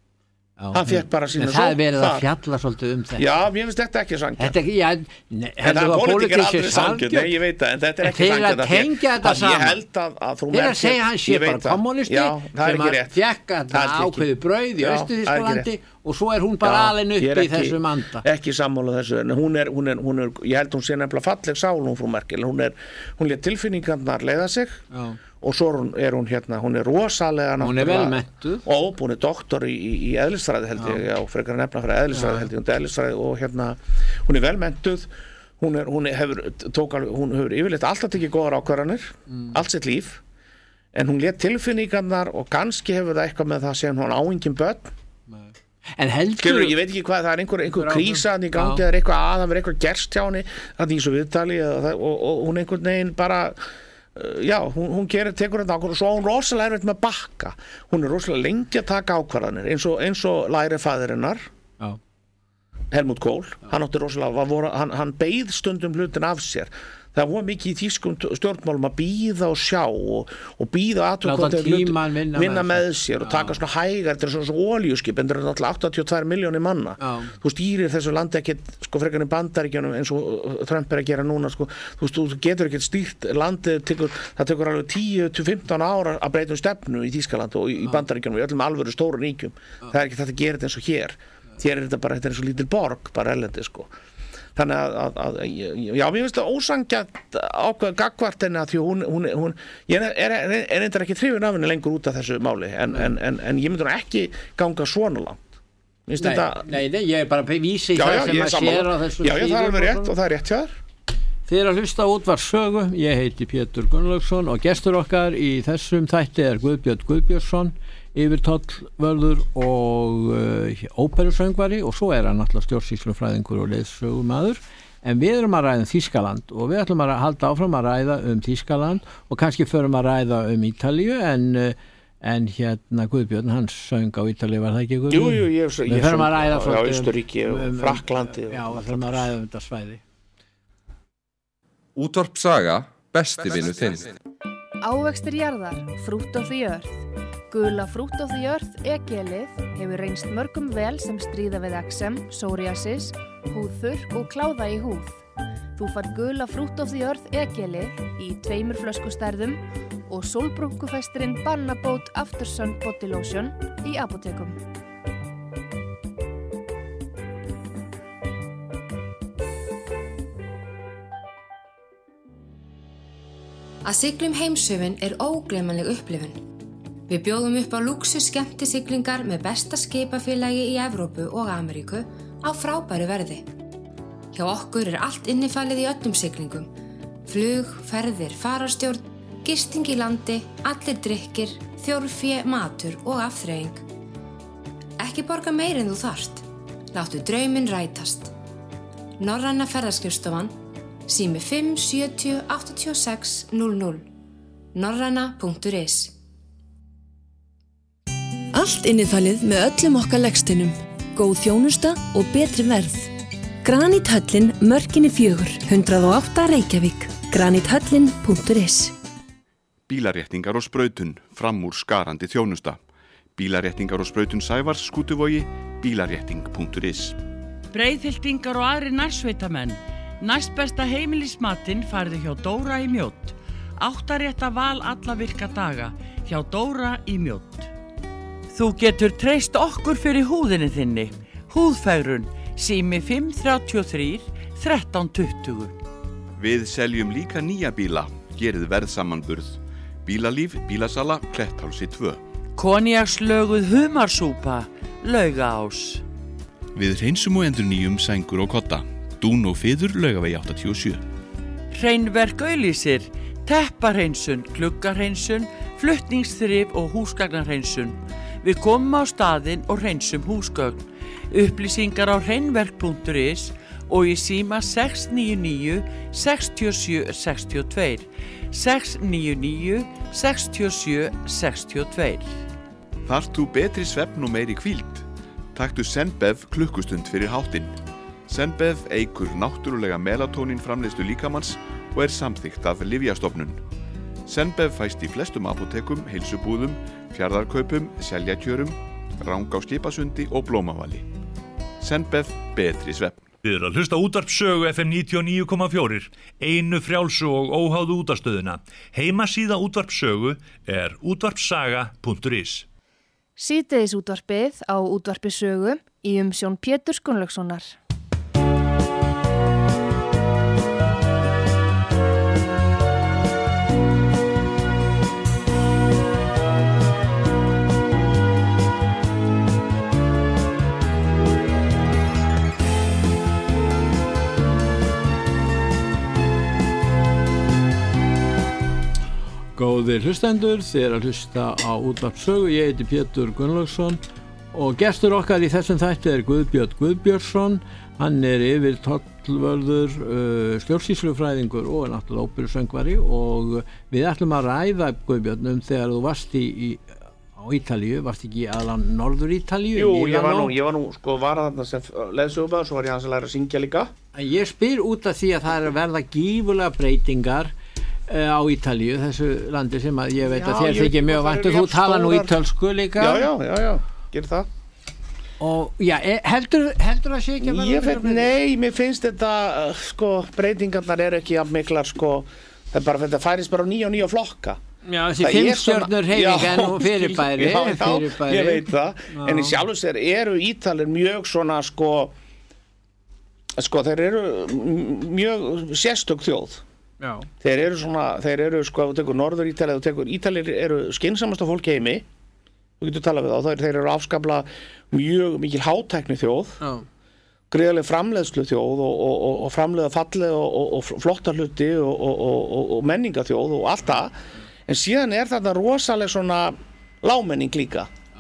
hann fekk bara sína það er verið að fjalla svolítið um þetta já, mér finnst þetta ekki sanngjarnt þetta ekki, já, ne, en það pólitík er aldrei sanngjarnt nei, ég veit það, en þetta er ekki sanngjarnt þeir að tengja þetta saman ég held að, að frú Merkel þeir að segja hann sé bara kommunisti sem að fjekka ákveðu brauð í Austur-Þýskalandi og svo er hún bara alveg upp í þessum anda ekki sammála þessu, en hún er, hún er, hún er ég held hún sé nefnilega falleg sál hún frú Merkel hún er, hún lét tilfinningarnar leiða sig já. Og svo er hún hérna, hún er rosalega hún er vel menntuð og hún er doktor í, í, í eðlisfræði held ég já, frekar nefna fyrir eðlisfræði held ég hún er eðlisfræði og hérna hún er vel menntuð hún, er, hún, hefur, tók, hún hefur yfirleitt alltaf tekið góðar ákvarðanir mm. allt sitt líf en hún lét tilfinningarnar og kannski hefur það eitthvað með það sem hún á engin börn en heldur Skilur, ég veit ekki hvað, það er einhver, einhver krísa hann í gangi, það er eitthvað að, það er eitthvað gerst hjá henni það er í svo viðtali og, og, og hún einhvern veginn bara uh, já, hún, hún gerir, tekur þetta ákvarðan og svo hún rosalega erfitt með að bakka hún er rosalega lengi að taka ákvarðanir eins og, eins og læri fæðirinnar já. Helmut Kohl, já. hann átti rosalega voru, hann, hann beið stundum hlutin af sér það var mikið í þýskum stjórnmálum að bíða og sjá og, og bíða að vinna, vinna með sér og taka svona hægar þetta er svona svona oljuskip en það er náttúrulega áttatíu og tvær milljónir manna Já. þú stýrir þessu landi ekkert sko frekar í Bandaríkjunum eins og Trump er að gera núna sko, þú, þú getur ekkert stýrt landið tekur, það tekur alveg tíu til fimmtán ára að breyta um stefnu í Þýskalandi og í, í Bandaríkjunum og í öllum alvöru stóru ríkjum það er ekki þetta að gera þetta eins og hér hér er þetta bara, þetta er eins og lítil borg bara erlendi sko þannig að, að, að já, mér finnst það ósanngjarnt ákveð gagvart henni að því hún, hún, hún ég er, er, er reyndar ekki hrifin af henni lengur út af þessu máli en, en, en, en ég myndi hún ekki ganga svona langt nei, þetta, nei, nei, ég er bara að vísi í já, það já, sem að sér á þessu já, já, það er alveg rétt og það er rétt hjá þér Þið er að hlusta á Útvarpssögu, ég heiti Pétur Gunnlaugsson og gestur okkar í þessum þætti er Guðbjörn Guðbjörnsson yfirtollvörður og uh, óperusöngvari og svo er hann náttúrulega stjórnsýslufræðingur og leiðsögumaður en við erum að ræða um Þýskaland og við ætlum að halda áfram að ræða um Þýskaland og kannski förum að ræða um Ítalíu en, en hérna Guðbjörn hann söng á Ítalíu var það ekki Guðbjörn? Jú, jú, ég, ég, við förum að ræða á Austuríki og um, Frakklandi Já, við förum að ræða um þetta svæði Útvarpssaga, besti vinur þinn Ávextir jarðar, fruit of the earth Gula fruit of the earth e-gelið hefur reynst mörgum vel sem stríða við eksem, psoriasis, húðþurrk og kláða í húð. Þú fær gula fruit of the earth e-gelið í tveimur flöskustærðum og sólbrúnkufestirinn Bannabót Aftersun Body Lotion í apótekum. Að sigla um heimshöfin er ógleymanleg upplifun. Við bjóðum upp á lúxus skemmtisiglingar með besta skipafélagi í Evrópu og Ameríku á frábæru verði. Hjá okkur er allt innifalið í öllum siglingum. Flug, ferðir, fararstjórn, gisting í landi, allir drykkir, þjórfé, matur og afþreying. Ekki borga meir en þú þarft. Láttu drauminn rætast. Norræna ferðaskrifstofan, sími fimm sjötíu áttatíu og sex núll núll, norræna punktur is. Allt innifalið með öllum okkar legsteinum, góð þjónusta og betri verð. Granithöllin Mörkinni fjögur, hundrað og átta Reykjavík, granithöllin punktur is. Bílaréttingar og sprautun, fram úr skarandi þjónusta. Bílaréttingar og sprautun Sævars, Skútuvogi, bílarétting punktur is. Breiðhyltingar og aðri nærsveitamenn. Næst besta heimilismatinn færðu hjá Dóra í Mjódd. Áttarétta val alla virka daga hjá Dóra í Mjódd. Þú getur treyst okkur fyrir húðinni þinni. Húðfegrun, sími fimm þrjátíu og þrjú þrettán tuttugu. Við seljum líka nýja bíla, gerið verðsamanburð. Bílalíf, bílasala, Kletthálsi tvö. Konjakslöguð humarsúpa, Laugaás. Við hreinsum og endurnýjum sængur og kotta. Dún og fiður, Laugavegi áttatíu og sjö. Hreinverk auglýsir, tepparhreinsun, gluggarhreinsun, flutningsþrif og húsgagnarhreinsun. Við komum á staðinn og hreinsum húsgögn. Upplýsingar á hreinverk punktur is og í síma sex níu níu sex sjö sex tvö, sex níu níu sex sjö sex tvö. Þarft þú betri svefn og meiri hvíld? Taktu Zenbev klukkustund fyrir háttinn. Zenbev eykur náttúrulega melatónín framleiðslu líkamanns og er samþykkt af Lyfjastofnun. Zenbev fæst í flestum apótekum, heilsubúðum, fjarðarkaupum, seljatjörum, Rangá skipasundi og Blómavali. Zenbev betri svefn. Þið eru að hlusta Útvarpssögu F M níutíu og níu komma fjögur, einu frjálsu og óháðu útvarpsstöðina. Heimasíða Útvarpssögu er útvarpssaga punktur is. Síðdegis útvarpið á Útvarpssögu í umsjón Péturs Gunnlaugssonar. Góðir hlustendur, þið er að hlusta á Útvarp Sögu, ég heiti Pétur Gunnlaugsson og gestur okkar í þessum þætti er Guðbjörn Guðbjörnsson, hann er yfir tollvörður, uh, stjórnsýslufræðingur og náttúrulega óperusöngvari og við ætlum að ræða Guðbjörn um þegar þú varst í, í á Ítalíu, varst ekki aðlan Norður Ítalíu? Jú, ég var nú, ég var nú sko varað þarna sem leiðsögumaður, svo var ég hans að læra að syngja líka. En ég spyr út af því að það er að verða gífurlega breytingar uh, á Ítalíu, þessu landi sem að ég veit já, að þér þykir mjög vant og þú tala nú ítölsku líka. Já, já, já, já, gerir það. Og já, heldur, heldur að sé ekki að verða? Ég veit, nei, mér finnst þetta, sko, breytingarnar eru ekki jafn miklar, sko, það er bara, þetta færist bara á nýja og nýja flokka. Já, þessi fimmstjörnur hreyfing en nú fyrirbæri, já, já, fyrirbæri. Ég veit það, já. En í sjálfu sér eru Ítalir mjög svona, sko, sko, þeir eru mjög sérstök þjóð. Já. Þeir eru svona, þeir eru, sko, þú tekur Norður Ítalið, þú tekur Ítalir eru skynsamasta fólk í heimi, þú getur talað við þá, þeir, þeir eru afskapla mjög mikil hátækni þjóð, Já. gríðarleg framleiðslu þjóð og, og, og, og framleiða fallega og, og, og flotta hluti og, og, og, og menningaþjóð og allt það. En síðan er þetta rosaleg svona lámenning líka. Já.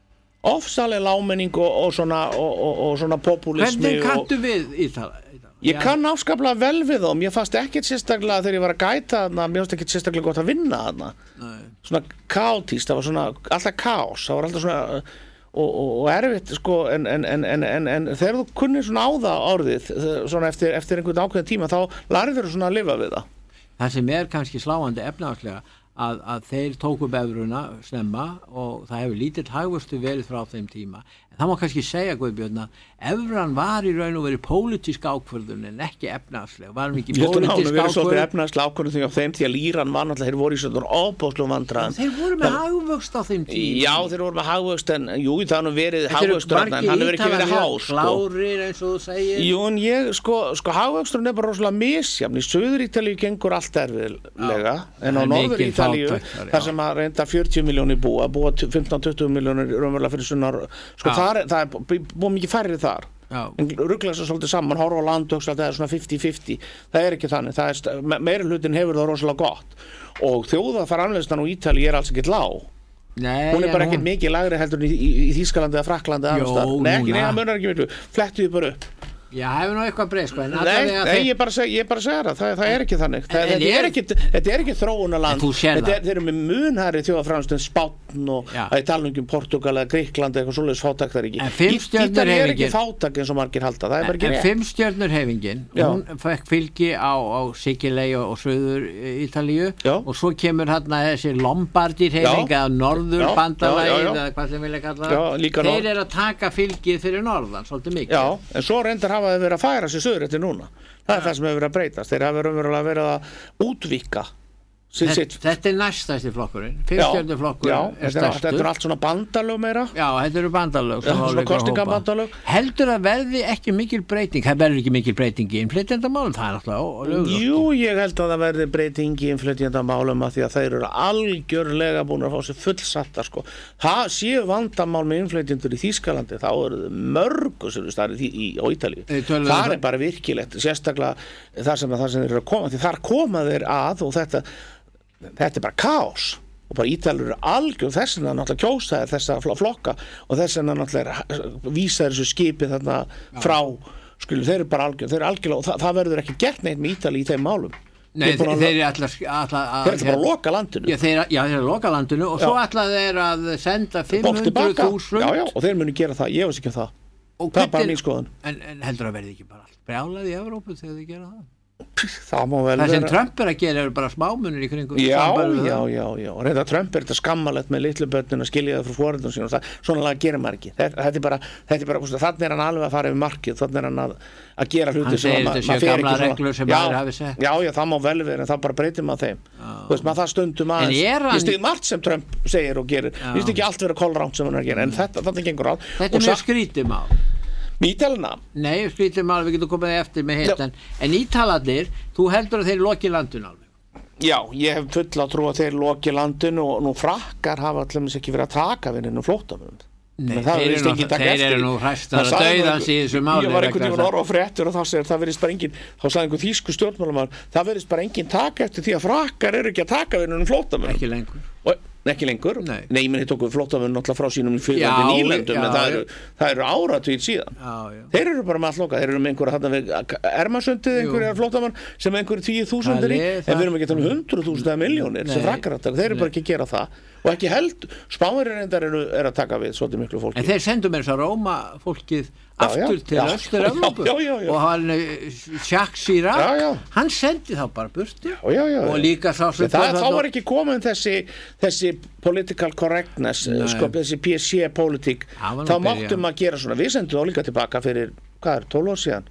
Ofsaleg lámenning og, og svona og, og, og svona populismi. Hvernig kanntu við Ítala? Ég kann afskaplega vel við þá. Mér fannst ekkert sérstaklega þegar ég var að gæta þarna, mér fannst ekkert sérstaklega gott að vinna þarna. Nei. Svona kaotíst, það var svona alltaf kaos, það var alltaf svona og, og, og erfitt sko en, en, en, en, en, en þegar þú kunnir svona á það orðið svona eftir, eftir einhvern ákveðin tíma þá lærður þú svona að lifa við það. Það sem er kannski sláandi efnahagslega Að, að þeir tóku upp evruna snemma og það hefur lítill hagvöxtur verið frá þeim tíma. En það má kannski segja, Guðbjörn, að evran var í raun og verið pólitísk ákvörðun en ekki efnahagsleg. Var ekki pólitísk ákvörðun? Svolítið efnahagsleg ákvörðun því á þeim því að líran var náttúrulega, þeir voru í svona óbóðslum vandræðum. Þeir voru með hagvöxt á þeim tíma. Já, þeir voru með hagvöxt en jú, það hann verið hagvöxtur en hann hefur ekki verið há. Klárir eins og þú segir. Jú, en ég, sko, sko hagvöxturinn er bara rosalega misjafn. Í Suður Ítalíu gengur allt erfiðlega en á Norður Ítalíu þar sem að reynda fjörutíu milljónir búa, búa fimmtán til tuttugu milljónir raunverulega fyrir sunnar, sko það er, það er búið mikið færri þar. Já. En ruggla svo svolítið saman, horfa á landtöksla, það er svona fimmtíu fimmtíu, það er ekki þannig, það er, meiri hlutin hefur það rosalega gott og þjóðarframleiðslan á Ítalíu er alls ekkert lág. Nei, hún er bara ekkert hún... mikið lægri heldur í, í, í Þýskalandi eða Frakklandi eða annars staðar. Nei, ekki, nei, það munar ekki miklu, flettu þið bara upp. Já, hefur nú eitthvað breyst sko. Nei, nei þeir... ég bara segja það, það, það er ekki þannig. Það, þetta, er ekki, þetta er ekki þróunaland. Þetta er, þeir eru með munhæri þjóðarframleiðslu Spánn og að ég tala um Portúgal eða Grikkland eitthvað svoleiðis fátækt er ekki. Ítalía er ekki fátækt eins og margir halda. Það er bara ekki rétt. En fimmstjörnur hreyfingin, hún fekk fylgi á, á Sikilei og, og Suður Ítalíu og svo kemur hérna þessi Lombardi hreyfing eða Norður bandalagið eða hvað sem vilja kalla það. Þeir eru að taka fylgið fyrir norðan svolítið mikið. Já, en svo reyndar hafa þeir verið að færa sér söður eftir núna. Það er það sem hefur verið að breytast. Þeir hafa verið að vera að útvíkka. Þetta, þetta er næststærsti flokkurinn. Fimmstjörnu flokkur er stærstur. Þetta er allt svona bandalög meira. Já, þetta eru bandalög. Já, svona kostingabandalög. Heldur að verði ekki mikil breyting? Það verður ekki mikil breyting í innflytjendamálum, það er náttúrulega. Jú, ég held að það verði breyting í innflytjendamálum að því að þeir eru algjörlega búin að fá sér fullsatta sko. Það séu vandamál með innflytjendur í Þýskalandi, þá eru mörgu sem það er í Ítalíu. Það er bara virkilegt, sérstaklega þar sem það sem þeir eru að koma, því þar koma þeir að og þetta þetta er bara kaos og bara Ítalur eru algjör þess vegna náttúrulega kjósa þessa flokka og þess vegna náttúrulega vísa þessu skipi þarna frá skilur þeir eru bara algjör, þeir eru algjörlega og það, það verður ekki gert neitt með Ítali í þeim málum. Nei, þeir, þeir eru allar þeir eru bara að loka landinu. Já, þeir, já, þeir eru að loka landinu og já. Svo allar þeir að senda fimm hundruð þúsund. Já, já, og þeir munu gera það, ég veist ekki um það. Og það er bara mín skoðun. En, en heldur að verði ekki bara allt brjálað í Evrópu þegar þeir gera það? Það má vel vera. Það sem Trump er að gera eru bara smámunir í kringum. Já, já, já, já. Og reynda Trump er þetta skammalegt með litlu börnin að skilja það frá foreldrum sínum og það, svona laga gerir maður ekki. Þetta er bara, þetta er bara, þannig er hann alveg að fara yfir markið, þannig er hann að, að gera hluti sem að maður fer ekki svona. Reglur sem maður hafi sett. Já, já, það má vel vera, en það bara breytir maður þeim. Þú veist, maður það stundum aðeins. Ég stið margt sem Trump segir og gerir. Ég stið ekki allt vera kolránt sem hann er að gera, en þetta, þetta gengur á. Þetta er mjög skrítið mál. Ítalina? Nei, skrítið mál, við getum komið eftir með hitt, en, en Ítalarnir, þú heldur að þeir loki landinu alveg? Já, ég hef full að trú að þeir loki landinu og nú Frakkar hafa allir ekki verið að taka við hennum flóttamönnum. Nei, það þeir virðist eru enginn nú- taka þeir eftir eru því. nú hræstar Það að sagði nú dauðans í einhver- þessu máli Ég var vegna einhvern þess veginn að- orð á fréttur og þá segir það virðist bara enginn, þá sagði einhver þýsku stjórnmálamar, það virðist bara enginn taka eftir því að frakkar eru ekki að taka við nefnum flóttamönnum. Ekki lengur. Og, ekki lengur? Nei. Nei, menn þið tóku flóttamönnum náttúrulega frá sínum Já, fyrrandi nýlendum, já, en það já. eru, það eru áratugir síðan. Já, já. Þeir eru bara með allt loka, þeir eru með einhverja þarna við Ermasundið, einhverja flóttamann sem einhverju tíu þúsundir í, Það er en við erum ekki að tala um hundruð þúsund eða miljónir sem Nei. frakkar að taka, þeir eru bara ekki að gera það og ekki held, Spánverjar reyndar eru er að taka við svolítið miklu fólki. En þeir sendu mér þess að Róma fólkið Já, aftur já, til já, Östur-Evrópu já, já, já. og hann Jacques Chirac, Já, já. hann sendi þá bara burtu Já, já, já, og já. líka sá sem það, fór þá þarna- var ekki komin þessi, þessi political correctness, Nei. sko, þessi P C politík, Það var nú þá byrjað. máttum að gera svona, við sendum þá líka tilbaka fyrir, hvað er, tólf ár síðan,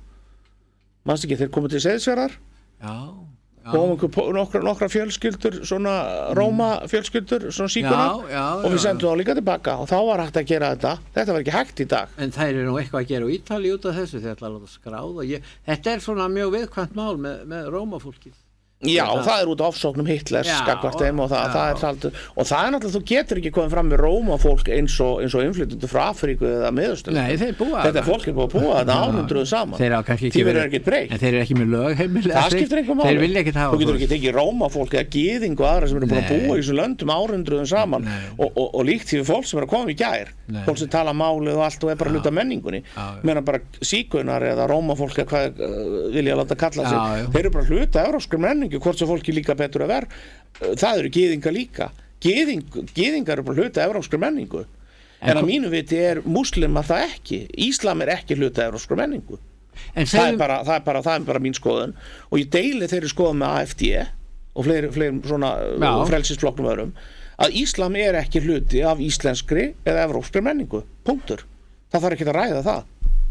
manstu ekki, þeir komið til Seyðisfjarðar, Já, komum einhver nokkra, nokkra fjölskyldur, svona Róma fjölskyldur, svona síkunar, Já, já, og við já. sendum þá líka tilbaka og þá var hægt að gera þetta, þetta var ekki hægt í dag. en það er nú eitthvað að gera á Ítali út af þessu, þeir ætla að láta skráða ég, þetta er svona mjög viðkvæmt mál með, með Rómafólkið. Já, Þetta- það er út af ofsóknum Hitlers Já, skakvart þeim og það, já. það er svolítið, og það er náttúrulega, þú getur ekki komið fram með Rómafólk eins og, eins og innflytjendur frá Afríku eða Miðausturlöndum. Nei, þeir búa Þetta þarna. fólk er búið að búa þetta árundruðu saman. Þeir hafa kannski Því ekki verður ekkert breytt. en þeir eru ekki með lögheimili Það skiptir einhver máli. þeir vilja ekkert hafa Þú getur svoleiðis. ekki tekið Rómafólk eða Gyðing og aðra sem eru búin að Nei. búa í þessum löndum árundruðum saman Nei. og, og, og líkt því við fólk sem er að koma í gær, Nei. fólk sem tala málið og allt og er bara hluta menningunni, Já, já. meðan bara síkunar eða Rómafólk eða hvað uh, vilja láta kalla sig, Já, já. þeir eru bara hluta evrópskri menningu, hvort sem fólki líka betur að vera, það eru Gyðingar líka. Gyðing, Gyðingar eru bara hluta evrópskri menningu. En að mínu viti er múslimar það ekki. Íslam er ekki hluta evrópskri menningu. En Það er, segjum, bara, það, er bara, það er bara mín skoðun og ég deili þeirri skoðun með A F D og fleiri, fleiri svona Já. frelsisflokknum öðrum að Íslam er ekki hluti af íslenskri eða evrópskri menningu. Punktur. Það þarf ekki að ræða það.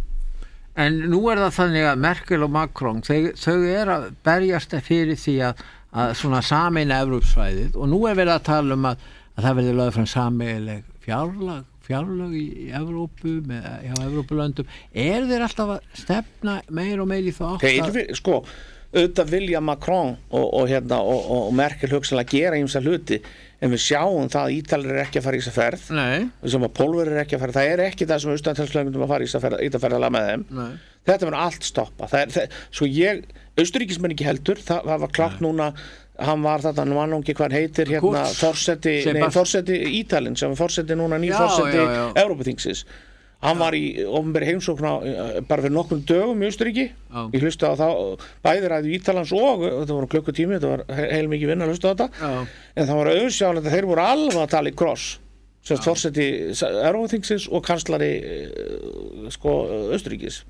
en nú er það þannig að Merkel og Macron þau, þau er að berjast fyrir því að, að svona sameina Evrópsvæðið og nú er verið að tala um að, að það verði lögð fram sameiginleg fjárlag fjárlög í Evrópu með, hjá Evrópulöndum er þeir alltaf að stefna meir og meir í þá átt Þeir, að vil- sko, auðvitað vilja Macron og, og, hérna, og, og, og Merkel hugsanlega gera ýmsa hluti en við sjáum það að Ítalir er ekki að fara í þessa ferð Nei, við sjáum að Pólver er ekki að fara, það er ekki það sem austantalslöngum að fara í þessa ferð, í þessa ferðalega með þeim nei. þetta verður allt stoppa það er, það, svo ég, austuríkismenn ekki heldur það, það var klátt núna hann var þetta, hann var nú ekki hvað hann heitir hérna, Kurz. forseti, nei, Sebast- forseti Ítalinn sem er forseti núna ný Já, forseti já, já. Evrópuþingsins hann var í ofnbæri heimsókn á, eh, bara fyrir nokkrum dögum í Austuríki Já. ég hlusta á það, bæði ræðu Ítalans og þetta voru klukkutími, þetta var he- heil mikið vinna að hlusta á þetta Já. en það var auðsjálflega að þeir voru alveg að tala í kross sem forseti Evrópuþingsins og kanslari eh, sko Austuríkis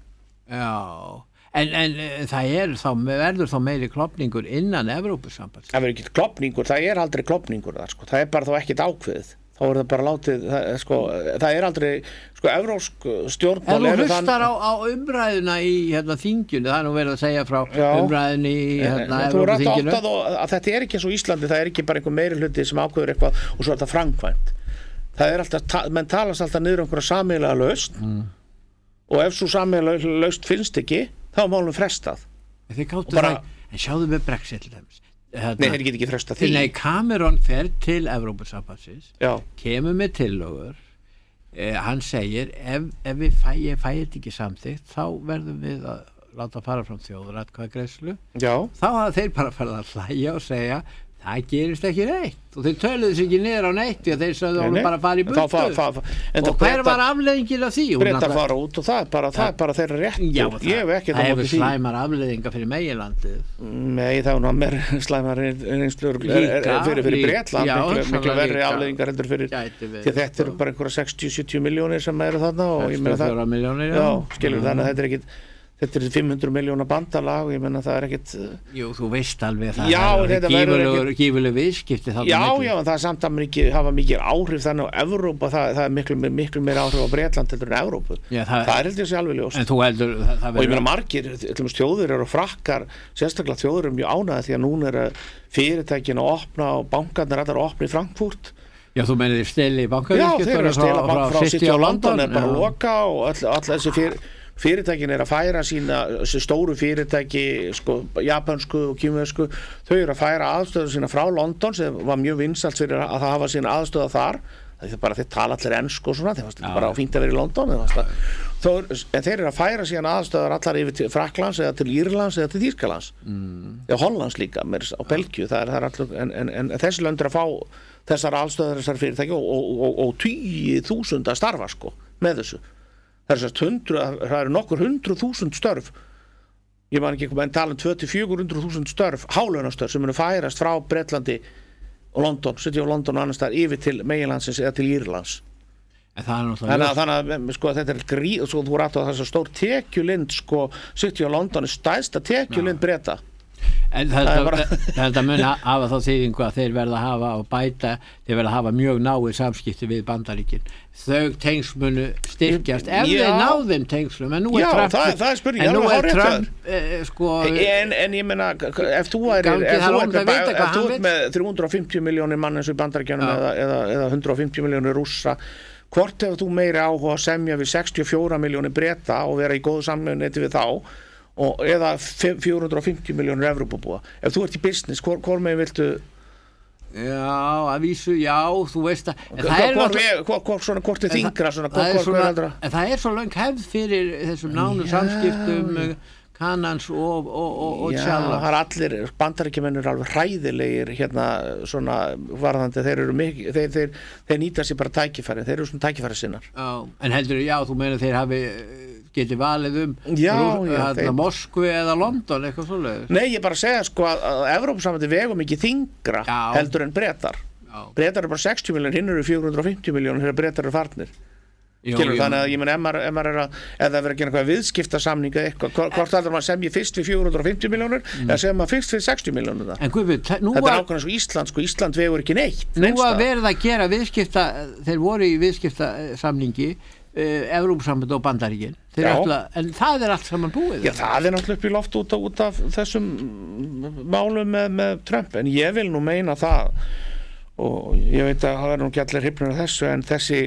Já, en, en eh, það er þá, verður þá meiri klopningur innan Evrópusambands. það verður ekki klopningur, það er aldrei klopningur þar, sko. það er bara þá ekkit ákveðið þá er það bara látið það, er, sko, það er aldrei, sko, evrósk stjórnmál En þú eru hlustar á, á umræðuna í hérna, þingjunni, það er nú verið að segja frá Já. umræðunni í hérna, En þú er alltaf Evrópuþinginu. áttað og að þetta er ekki eins og Íslandi, það er ekki bara einhver meiri hluti sem ákveður eitthvað og svo er þetta framkvæmt það er alltaf, ta- menn talast alltaf niður um einhverja sameiginlega lausn Mm. og ef svo sameiginlega lausn finnst ekki þá er málum frestað Þið gáttu bara- það, en sjáðu með Brexit til dæmis. Hérna, Nei, þeir geta ekki frestað því Nei, Cameron fer til Evrópusambandsins, Já, kemur með tillögur, eh, hann segir, ef, ef við fæ, ég fæ þetta ekki samþykkt, þá verðum við að láta fara frá þjóðaratkvæðagreiðslu. já, Þá hafa þeir bara farið að hlæja og segja það gerist ekki neitt og þeir töluðu sig ekki niður á neitt því að þeir sögðu Nei, hún nei. bara að fara í En þá burtu fa- fa- fa- en og þá hver Bretar- var afleiðingin af því? Hún breyta náttúrulega- fara út og það er bara, það er bara þeirra réttur Já, ég hef ekkert það á hefur móti því slæmar afleiðingar fyrir meginlandið. Nei, það er nú mér slæmar reynslur Líka, fyrir, fyrir líka, Bretland já, miklu, hugsanlega miklu verri líka. afleiðingar heldur fyrir Gæti verið, því að þetta eru sko. bara einhverja sextíu til sjötíu miljónir sem eru þarna og ég meina það sextíu og fjórar milljónir, já, já. skilur þannig að þetta er ekkit þetta er fimm hundruð miljóna bandalag og ég meina það er ekkit Jú, þú veist alveg það Já, það þetta verður gífurlegur gífurleg viðskipti þarna Já, á milli. já, en það er samt að mikið, hafa mikið áhrif þannig á Evrópa, það, það er miklu, miklu meira áhrif á Bretland heldur en Evrópu Já, það- það er heldur sér alveg ljóst En þú heldur það, það og ég meina margir, til dæmis þjóðir eru frakkar, sérstaklega þjóðir eru mjög ánægðar því að núna eru fyrirtækin að opna og bankarnir allar að opna í Frankfurt Já, þú meinir steli Já, bankaviðskipti þeir eru að stela bank frá City of London er bara að já. loka og all, all þessi fyr, fyrirtækin er að færa sína þessi stóru fyrirtæki sko, japansku og kýmversku þau eru að færa aðstöðu sína frá London sem var mjög vinsalt fyrir að það hafa sína aðstöða þar það er bara þeir tala allir ensku og svona, þeir fannst þetta bara fínt að vera í London það, þó, en þeir eru að færa síðan aðstöðar allar yfir til Frakklands eða til Írlands eða til Þýskalands mm. eða Hollands líka, með á Belgíu það er, það er allir, en, en, en þessi lönd er að fá þessar aðstöðar, þessar fyrirtæki og, og, og, og tíu þúsund að starfa sko, með þessu það er sérst hundru, það eru nokkur hundru þúsund störf ég man ekki eitthvað en tala um tvö til fjögur hundruð þúsund störf hálaunastörf sem munu færast frá Bretlandi og London, City of London og annars þar yfir til meginlandsins eða til Írlands en það er náttúrulega þannig að, þannig að sko, þetta er grí sko, þú rættu að þess að stór tekjulind sko, City of London er stærsta tekjulind Breta en þetta, bara... þetta mun hafa þá þýðingu að þeir verða að hafa og bæta þeir verða að hafa mjög náið samskipti við Bandaríkin þau tengsl munu styrkjast ef já. Þeir náðum tengslum en nú er já, Trump það, það er spurning en nú er Trump eh, sko, en, en ég meina ef þú er með þrjú hundruð og fimmtíu milljónir mann eins og í Bandaríkjunum eða, eða, eða hundrað og fimmtíu milljónir Rússa hvort hefur þú meiri áhuga að semja við sextíu og fjórar milljónir Breta og vera í góðu samnefneti við þá og eða fjögur hundruð og fimmtíu milljónir Evrópubúa ef þú ert í business, hvor, hvor megin viltu já, að vísu, já, þú veist að hvort er þingra en það er svo löng hefð fyrir þessum nánu yeah. samskiptum Kanans og, og, og, og já, Tjalla það er allir, Bandaríkjamennir er alveg hræðilegir hérna svona varðandi, þeir eru mikið þeir, þeir, þeir nýta sér bara tækifæri þeir eru svona tækifæri sinnar já, en heldur, já, þú meina þeir hafi geti valið um já, Rú, já, þeir... Moskvu eða London eitthvað svoleiðis nei, ég bara segja sko að, að Evrópusambandi vegum ekki þingra já. Heldur en Bretar já. Bretar eru bara sextíu miljónir, hinn eru fjögur hundruð og fimmtíu miljónir þegar Bretar eru farnir Jú, Skilur, jú. Þannig að ég menn ef maður, ef maður er að eða það verður að gera eitthvað viðskiptasamninga eitthvað, hvort heldur maður semji fyrst við fjögur hundruð og fimmtíu miljónir mm. eða semja maður fyrst við sextíu miljónir það. En Guðbjörn, þetta er ákveðin svo Ísland sko, Ísland vegur ekki neitt. Nú að verða að gera viðskipta, þeir voru í viðskiptasamningi uh, Evrópusamband og Bandaríkin ætla, en það er allt saman búið. Já, það er náttúrulega upp í loft út af, út af þessum málum með, með Trump, en ég vil nú meina það og ég veit að það er nú ekki allir hrifnir af þessu en þessi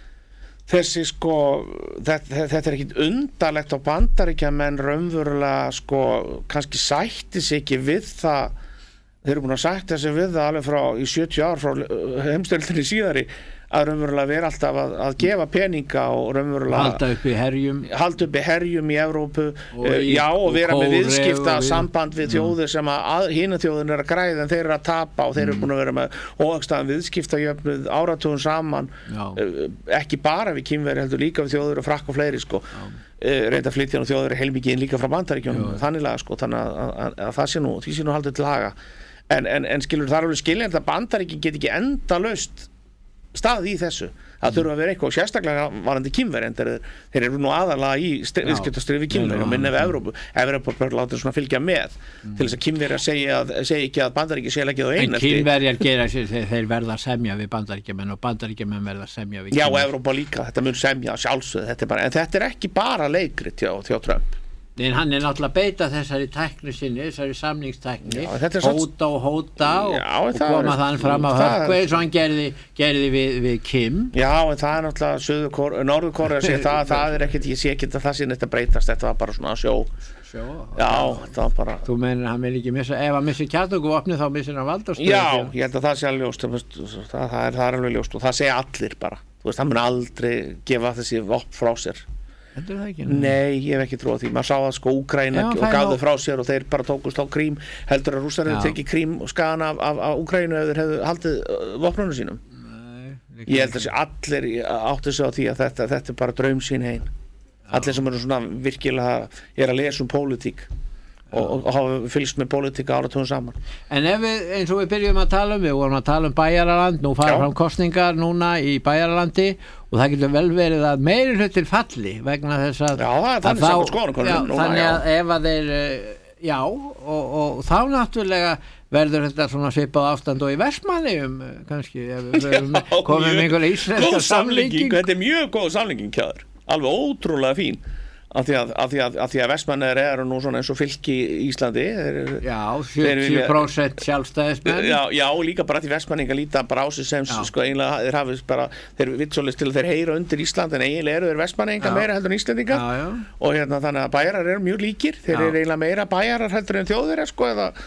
þessi sko þetta, þetta er ekkit undarlegt á Bandaríkjamenn raunverulega sko kannski sætti sig ekki við það þeir eru búin að sætta sig við það alveg frá í sjötíu ár frá heimsstyrjöldinni síðari að raunverulega vera alltaf að, að gefa peninga og raunverulega halda upp í herjum halda upp í herjum í Evrópu og í, já og vera og með viðskipta við, samband við þjóðir mm. sem að hina þjóðin er að græða en þeir eru að tapa og þeir eru mm. búin að vera með óhagstæðan viðskiptajöfnuð áratugum saman já. Ekki bara við Kínverjar heldur líka við þjóðir og Frakk og fleiri sko reynda flytjan og þjóðir er heilmikið líka frá Bandaríkjunum þannig sko þannig að, að, að, að það sé nú því sé nú haldið til haga en, en, en skilur það alveg skilja að Bandaríkin get ekki endalaust staðið í þessu það þurfa að vera eitthvað og sérstaklega varandi Kínverjar þeir, þeir eru nú aðalega í viðskiptastrið við Kínverjar og minna við Evrópu Evrópu bara láta svona fylgja með mm. til þess að Kínverjar segja, segja ekki að Bandaríki sé ekki á einn en Kínverjar gera sér þeir, þeir verða að semja við Bandaríkjamenn og Bandaríkjamenn verða að semja við Kínverjar já og Evrópa líka, þetta mun semja sjálfsögð þetta bara, en þetta er ekki bara leikrit hjá, hjá Trump en hann er náttúrulega að beita þessari tækni sinni, þessari samningstækni hóta og hóta og, já, og koma þann fram á hörku eins og hann gerði, gerði við, við Kim já en það er náttúrulega Norður-Kórea segir það, það er ekkert, ég sé ekki að það sé neitt að breytast, þetta var bara svona sjó sjó, já, þetta var bara þú meinir hann vil ekki missa, ef hann missir kjarnorkuvopnið þá missir hann valdastöð já, ég held að það sé alveg ljóst það, það, er, það er alveg ljóst og það segja allir bara þú veist, hann mun aldrei gefa þessi vopn frá sér Ekki, nei, ég hef ekki trúið því maður sá að sko Úkraína og gaf þau frá sér og þeir bara tókust á Krím heldur að Rússar hefur tekið Krím og skagan af, af, af Úkraínu ef þeir hefðu haldið uh, vopnunum sínum nei, ég held að þessi allir áttu sig á því að þetta, þetta er bara draum sín heim allir sem eru svona virkilega er að lesa um pólitík og, og, og hafa fylgst með pólitíka áratugum saman en ef við, eins og við byrjum að tala um við vorum að tala um Bæjaraland nú fara já. Fram kosningar núna í Bæjaralandi og það getur vel verið að meiri hlutir falli vegna þess að já, það er þannig þá, samkvæmt skoðanakönnunum núna, þannig að ef að þeir já og, og, og þá náttúrulega verður þetta svona svipað ástand og í Vestmannaeyjum kannski ef við komum með einhverja íslenska samlíking þetta er mjög góð samlíking kjær alveg ótrúlega fín af því að, að, að, að, að Vestmannaeyjar eru nú svona eins og fylki í Íslandi þeir, já, sjötíu prósent sjálfstæðismenn já, já, líka bara því Vestmannaeyingar líta bara á sig sem já. Sko eiginlega þeir hafið bara, þeir vitsólist til að þeir heyra undir Ísland en eiginlega eru þeir Vestmannaeyingar meira heldur en Íslendingar já, já. Og hérna þannig að bæjarar eru mjög líkir þeir já. Eru eiginlega meira bæjarar heldur en þjóðir sko eða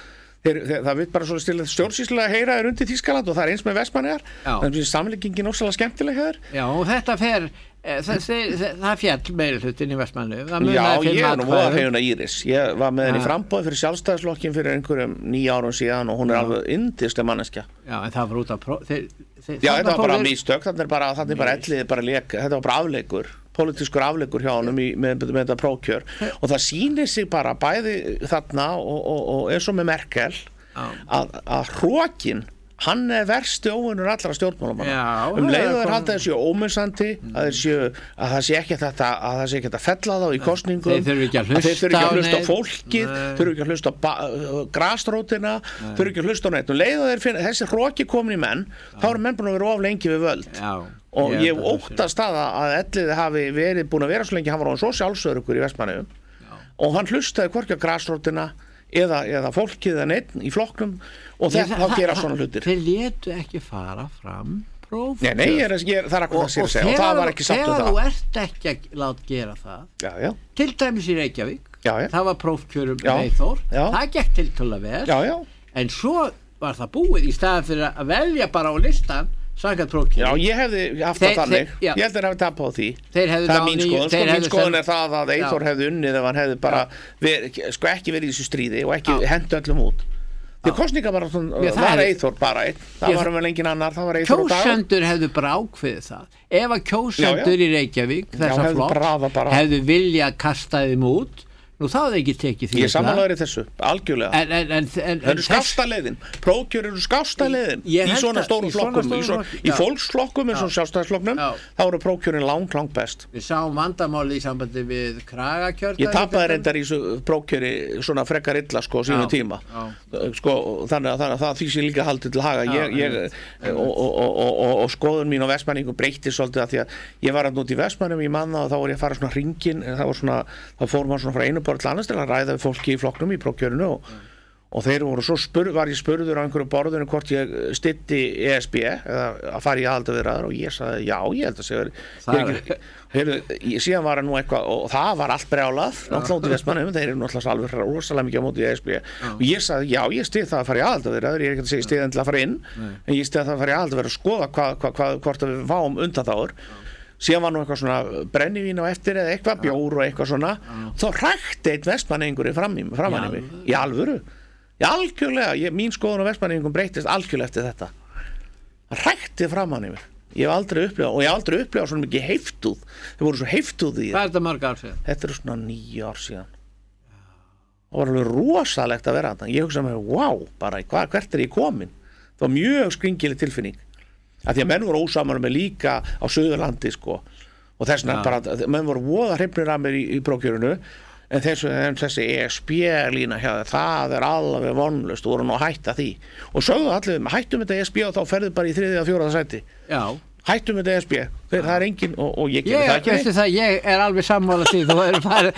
þeir, þeir, það vil bara svona stila stjórnsýslulega heyra er undir Þýskaland og það er eins með Vestmannaeyjar þannig að samlíkingin ósala skemmtileg hér. Já, og þetta fer það, það fjall meirihlutin í Vestmannaeyjum. Já, ég er nú voða hrifinn af Íris. Ég var með henni ja. framboð fyrir Sjálfstæðisflokkin fyrir einhverjum níu árum síðan og hún er ja. alveg yndisleg manneskja. Já, en það var út af pró... Þeir, þeir, Já, þetta var bara mistök, þannig er bara, þannig bara ellið bara leik, þetta var bara afleikur. Pólitískur afleikur hjá honum í, með, með þetta prókjör og það sýnir sig bara bæði þarna og, og, og eins og með Merkel að, að hrókin hann er versti óvinnur allra stjórnmálamanna um leið og þeir halda þessu ómissandi mm. að, að það sé ekki þetta að það sé ekki þetta fella þá í kosningum þeir þurfi ekki að hlusta, þeir þurfi ekki að hlusta á fólkið þeir þurfi ekki að hlusta á grasrótina þeir þurfi ekki að hlusta á neitt um leið og þeir finna þessi hróki komin í menn þá eru menn búin að vera of lengi við völd Já. og ég, ég óttast það að Elliði hafi verið búin að vera svo lengi hann var á svo sjálfsörgur í Vestmannaeyjum og hann hlustaði hvorki á grasrótina eða, eða fólkið eða neitt í flokknum og þetta þá gera svona hlutir þeir létu ekki fara fram prófkjör nei, nei, ég er, ég, það er akkur það sér að segja og það var ekki satt um það þegar þú ert ekki að láta gera það já, já. til dæmis í Reykjavík já, já. það var prófkjörum Eyþór það gekk tiltölulega vel já, já. en svo var það búið í staðan fyrir að velja bara á listan Sangat prófkjörum. Já, ég hefði haft það þannig. Þeir, ég held að þeir hefði tapað á því. Það er mín skoðun. Sko, mín skoðun er það að Eyþór hefði unnið ef hann hefði bara verið, sko ekki verið í þessu stríði og ekki hendu öllum út. Því kosninga var, var Eyþór bara einn. Það var vel engin annar, það var Eyþór og Dag. Kjósendur hefðu bara ákveðið það. Ef að kjósendur í Reykjavík, þessa flokk, hefðu viljað kasta þeim út, nú þá hefði ekki tekið því ég samanlaður í þessu, algjörlega en, en, en, en, það eru skásta leiðin prófkjör eru skásta leiðin í svona stórum flokkum í, svo, í fólksflokkum eins og sjálfstæðisflokknum þá eru prófkjörin lang, lang best við sáum vandamáli í sambandi við kragakjörn ég tapaði reyndar í prófkjöri svona frekar illa sko sínu tíma sko, þannig að það því sé líka haldið til haga ég, ég, og, og, og, og, og skoðun mín á Vestmanningu breytti svolítið að því að ég var að núti í Vestmannum í manna og þá var ég að fara svona hringin þá, svona, þá fór maður svona frá einu borð til annars til að ræða við fólki í flokknum í prófkjörinu og, mm. og þeir voru svo spur, var ég spurður á einhverju borðinu hvort ég styddi E S B eða að fara í aðaldaviðræður og ég sagði já, ég held að segja síðan var það nú eitthvað og það var allt brjálað náttúrulega út í Vestmannum, þeir eru náttúrulega alveg rosalega mikið á móti í E S B mm. og ég sagði já, ég styð það að fara í aðaldaviðræður ég er ekki að segja styð en til að fara inn mm. en ég styð það að fara í aðaldaviðræður og skoða hva, hva, hva, hvort við fáum undanþágur síðan var nú eitthvað svona brennivín á eftir eða eitthvað, bjór og eitthvað svona þá hrækti einn Vestmannaeyingur fram í framan í mig, í alvöru í algjörlega, ég, mín skoðun á Vestmannaeyingum breytist algjörlega eftir þetta það hrækti framan í mig ég hef aldrei upplifað, og ég hef aldrei upplifað svona mikið heiftúð, þeir voru svo heiftúð í hvað er þetta mörg ár síðan? Þetta eru svona níu ár síðan það var alveg rosalegt að vera þarna ég hugsa með, wow, bara hva, hvert er ég komin það var mjög skringileg tilfinning að því að menn voru ósamar með líka á Suðurlandi sko og þess vegna bara, menn voru voða hrifnir að mér í, í prófkjörinu en þessu, þessi E S B lína hjá það, það er alveg vonlust og voru nú að hætta því og sögðu allir, hættum þetta E S B og þá ferðu bara í þriðja og fjóraða sæti já hættum við E S B, það er engin og, og ég gerir það ekki neitt það, ég er alveg sammála því þú er farið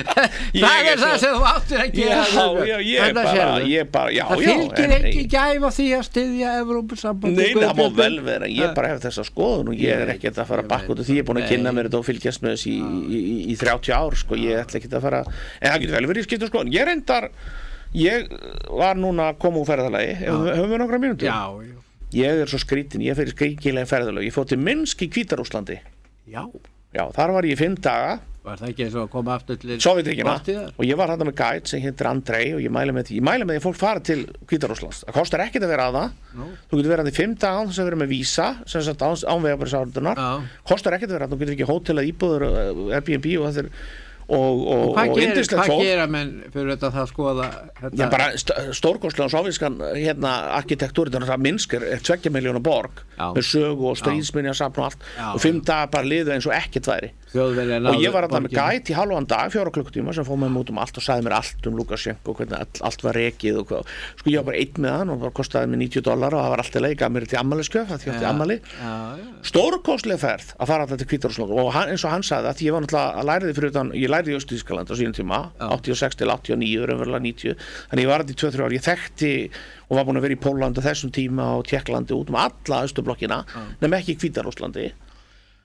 það er það sem þú áttir að gera já, já, ég bara, ég bara já, það já, fylgir ekki gæfa því að styðja Evrópusambandið nei, það má vel vera, ég bara hef þessa skoðun og ég er ekkert að fara bakk út af því ég er búin að kynna mér þetta og fylgjast með þess í, í, í, í þrjátíu ár sko, ég ætla ekki að fara en það getur vel verið í skiptum skoðun, ég reyndar ég var núna að koma úr ferðalagi höfum við nokkra mínútur já, já ég er svo skrítin, ég fyrir skringilega ferðalög ég fór til Minsk í Hvíta-Rússlandi já já, þar var ég í fimm daga var það ekki eins og að koma aftur til Sovétríkjanna og ég var þarna með guide sem heitir Andrei og ég mæli með því, ég mæli með því að fólk fara til Hvíta-Rússlands það kostar ekkert að vera að það no. þú getur verið að því fimm daga þess að vera með vísa sem sagt ánvegabærisárunar kostar ekkert að vera að þú getur ekki hótel að íbúður Airbnb og þetta er og, og, og hvað, og gerir, hvað gera menn fyrir þetta það skoða þetta? Já, bara st stórkostlega sovjískan hérna, arkitektúri þannig að Minsk er tveggja miljóna borg já. Með sögu og stríðsminja og allt já, og fimm dagar bara liðu eins og ekkert væri og ég var alltaf með gæt í halvan dag fjóra klukkutíma sem fóð með út um allt og sagði mér allt um Lukashenko og hvernig all, allt var rekið og hvað sko ég var bara einn með hann og það kostaði mig níutíu dólar og það var alltaf leið, gaf mér til ammælisgjöf það þjótti ammæli stórkostlega ferð að fara alltaf til Hvíta-Rússland og hann, eins og hann sagði að ég var náttúrulega að læra því fyrir utan ég lærði í Öst-Þýskaland á sínum tíma áttatíu og sex til áttatíu og níu, raunverulega níutíu þannig ég var þetta í tvö til þrjú ár, ég þekkti og var búin að vera í Pólland á þessum tíma og Tékklandi út um alla Östurblokkina nema ekki í Hvíta-Rússlandi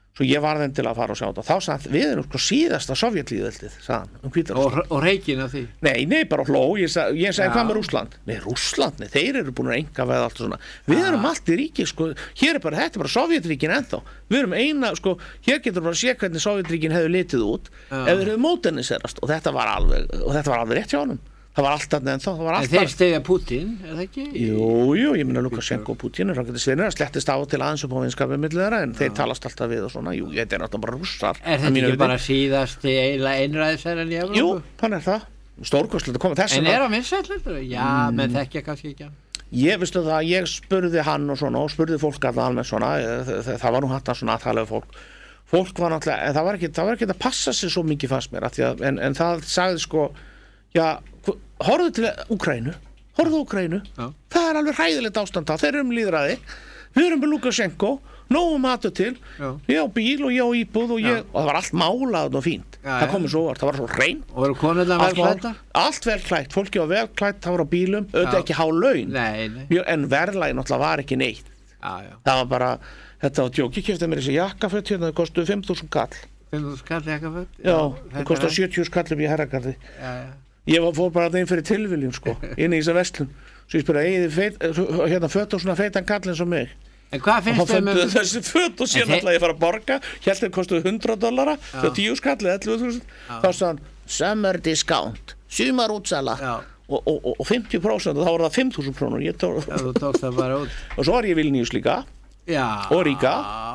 svo ég var þeim til að fara og sjá þetta þá sagði við erum sko síðasta sovjetlýðveldið sagðan um Hvíta-Rússland og, og reikin af því nei, nei, bara hló, ég sagði, ég sagði hvað með Rússland nei, Rússland, nei, þeir eru búin að enga veða allt svona, við erum allt í ríki sko, hér er bara, þetta er bara Sovjetríkin ennþá við erum eina, sko, hér getur bara að sé hvernig Sovjetríkin hefur litið út Já. ef þeir hefur móderniserast og þetta var alveg og þetta var alveg rétt hjá honum það var alltaf ennþá, það var alltaf en þeir stegja Putin, er það ekki? Jú, jú, ég minna Lukashenko og Putin er rákvæmlega svinir að slettist á og til aðeins upp á vinskapið milli þeirra en þeir talast alltaf við og svona, jú, þetta er náttúrulega bara rússar Er þetta ekki bara síðasti eiginlega einræðisherran í Evrópu? Jú, hann er það, stórkostlegt að koma þess En er hann vinsæll? Já, mm. menn þekkja kannski ekki Ég veistu það, ég spurði hann og svona og spurði fólk alltaf alveg svona það var nú hægt að svona aðtala fólk fólk var náttúrulega, en það var ekki, það var ekki að passa sig svo mikið fast mér, að, en, en það sagði sko, já, horfðu til Úkraínu, horfðu Úkraínu, það er alveg hræðilegt ástand þeir eru um líðræði, við erum með Lukashenko, nógu matu til, já. ég á bíl og ég á íbúð og, ég, og það var allt málað og fínt, já, það komið svo vart, það var svo hrein. Og eru konurnar vel klædtar? Allt vel klætt, fólki var vel klætt, það var á bílum, auðvitað ekki há laun, nei, nei. en verðlagin náttúrulega var ekki neitt, já, já. það var bara, þetta var djók, ég kefti mér þessi jakkaföt hérna, það kostuði fimm þúsund kall. fimm þúsund kall jakkaföt? Já, það kostuði sjötíu skall upp í herragarði. Já, já. Ég var fór bara inn fyrir tilviljun sko, inn í þessa verslun. Svo ég spurði, eigið þið hérna föt og svona feitan kall eins og mig. En hvað finnst þið með þessi föt og síðan ætlaði ég að fara að borga, hélt þeir kostuði hundrað dollara, það tíu skall eða ellefu þúsund. Þá sagði hann, summer discount, sumarútsala og, og, og, og fimmtíu prósent og þá var það fimm þúsund krónur. Já, þú tókst það bara út. Og svo var ég Vilnius líka. Já. Og Ríka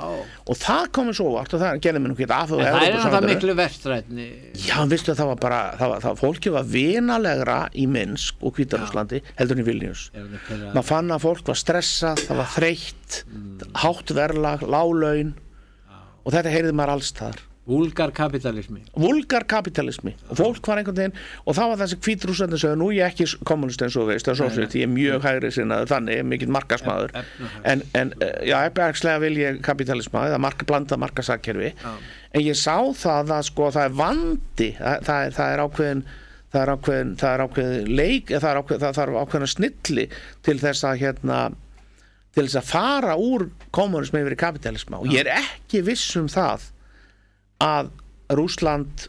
og það komið svo vart og það gerði mér nú ekki af en það er náttúrulega miklu vestrætni já, vistu að það var bara það var, það, fólki var vinalegra í Minsk og Hvíta-Rússlandi heldur en í Vilnius maður fann að fólk var stressað það var þreytt, mm. hátt verðlag lág laun og þetta heyrði maður alls þar Vulgar kapitalismi Vulgar kapitalismi og fólk var einhvern veginn og það var þessi Hvíta-Rússlandi sögðu nú ég ekki kommunist eins og veist það er ég er mjög hægri sinnaður þannig mikill markaðsmaður en, en já, efnahagslega vil ég kapitalisma eða marka, blanda markaðsagkerfi en ég sá það að sko það er vandi það, það, er, það er ákveðin það er ákveðin það er ákveðin leik það er ákveðin það þarf ákveðina snilli til þess að hérna til þess að fara úr kommunismi yfir í kapitalisma og ég er ekki viss um það að Rússland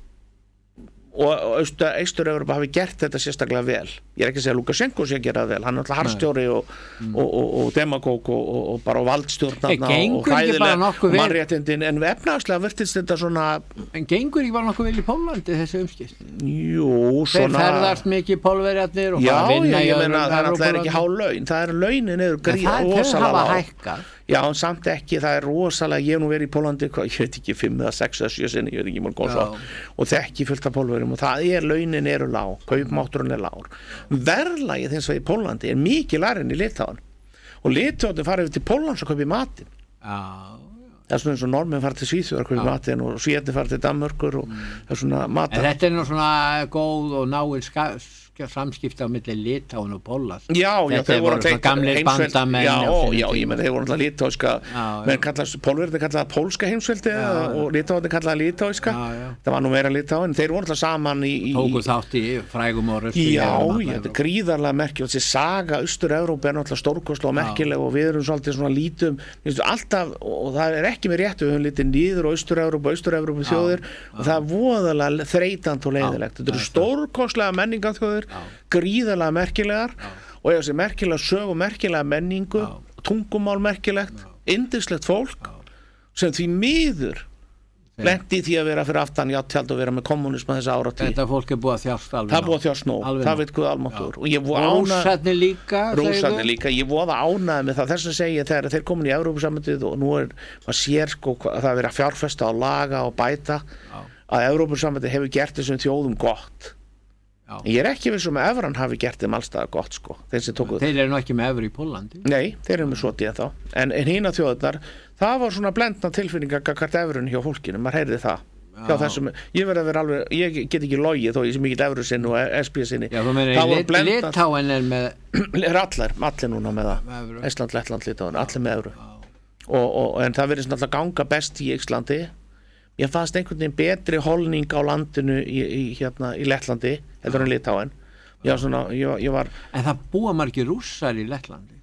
og Austur-Evrópa hafi gert þetta sérstaklega vel ég er ekki að segja að Lukashenko sé að gera það vel hann er alltaf harðstjóri og, mm. og, og, og demagóg og, og, og bara valdstjórnarna og hræðilega mannréttindin en efnahagslega virtist þetta svona en gengur ekki bara nokkuð vel í Póllandi þessi umskipt jú svona þeir ferðast mikið pólverjarnir og já ég, ég meina það er alltaf ekki há laun það er launin eru gríða rosalega hækkað já, en samt ekki, það er rosalega, ég hef nú verið í Póllandi, ég veit ekki, fimm eða sex eða sjö sinni, ég veit ekki, mjög góð svo, og þekki fullt af pólverum og það er, launin eru lág, kaupmátturinn er lágur. Verðlagið hins vegar í Póllandi er mikið lægri en í Litáen og Litáen farið til Póllands og kaupið matinn. Já. Það er svona eins og normenn farið til Svíþjóðar að kaupið matinn og Svíðarnir farið til Danmörkur og mm. það er svona matar. En þetta er nú svona góð og náinn skaf samskipti á milli Litáen og Póllands já, já, þeir voru alltaf gamlir bandamenn já, já, ég menn þeir voru alltaf litáiska menn kallast, Pólverðin kallaði pólska heimsveldi og Litáen kallaði litáiska það var nú meira Litáen, þeir voru alltaf saman í, í tóku þátt í frægum og röstu já, já, þetta er gríðarlega merkileg þessi saga Austur-Evrópu er náttúrulega stórkostlega og merkileg og við erum svolítið svona lítum alltaf, og það er ekki með rétt við höfum litið nýður og Austur-Evrópu Austur-Evrópu þjóðir og það er voðalega þreytandi og leiðilegt þetta eru stórkostlega menningarþjóðir gríðarlega merkilegar já. Og ég sé merkilega sög og merkilega menningu já. Tungumál merkilegt yndislegt fólk já. Sem því miður lenti því að vera fyrir aftan játthjald og vera með kommunisma þessa áratí þetta fólk er búið að þjást alveg það er búið að þjást nóg, það veit hvað almáttur og ég voða Rússarnir líka Rússarnir líka, ég voða ánæði með það þess að segja þegar þeir komin í Evrópusambandið og nú er, maður sér sko það er verið að fjárfesta og laga og bæta já. Að Evrópusambandið hefur gert þessum þjóðum gott Já. Ég er ekki viss um að evran hafi gert þeim allstaðar gott sko þeir, þeir eru nú ekki með evru í Póllandi nei, þeir eru með svo tíð þá en, en hína þjóðnar, það var svona blendna tilfinningar gagvart evrun hjá fólkinu, maður heyrði það já. Hjá þessum, ég verði að vera alveg ég get ekki logið þó ég sé mikið evru sinn og S P sinni já, þú meina Litáen er með er allir, allir núna með það Ísland, Lettland, Litáen, allir með evru og, og, en það verið alltaf ganga best í Íslandi ég fannst einhvern veginn betri holning á landinu í, í, hérna, í Lettlandi heldur en Litáen ég var svona, ég, ég var en það búa margir rússar í Lettlandi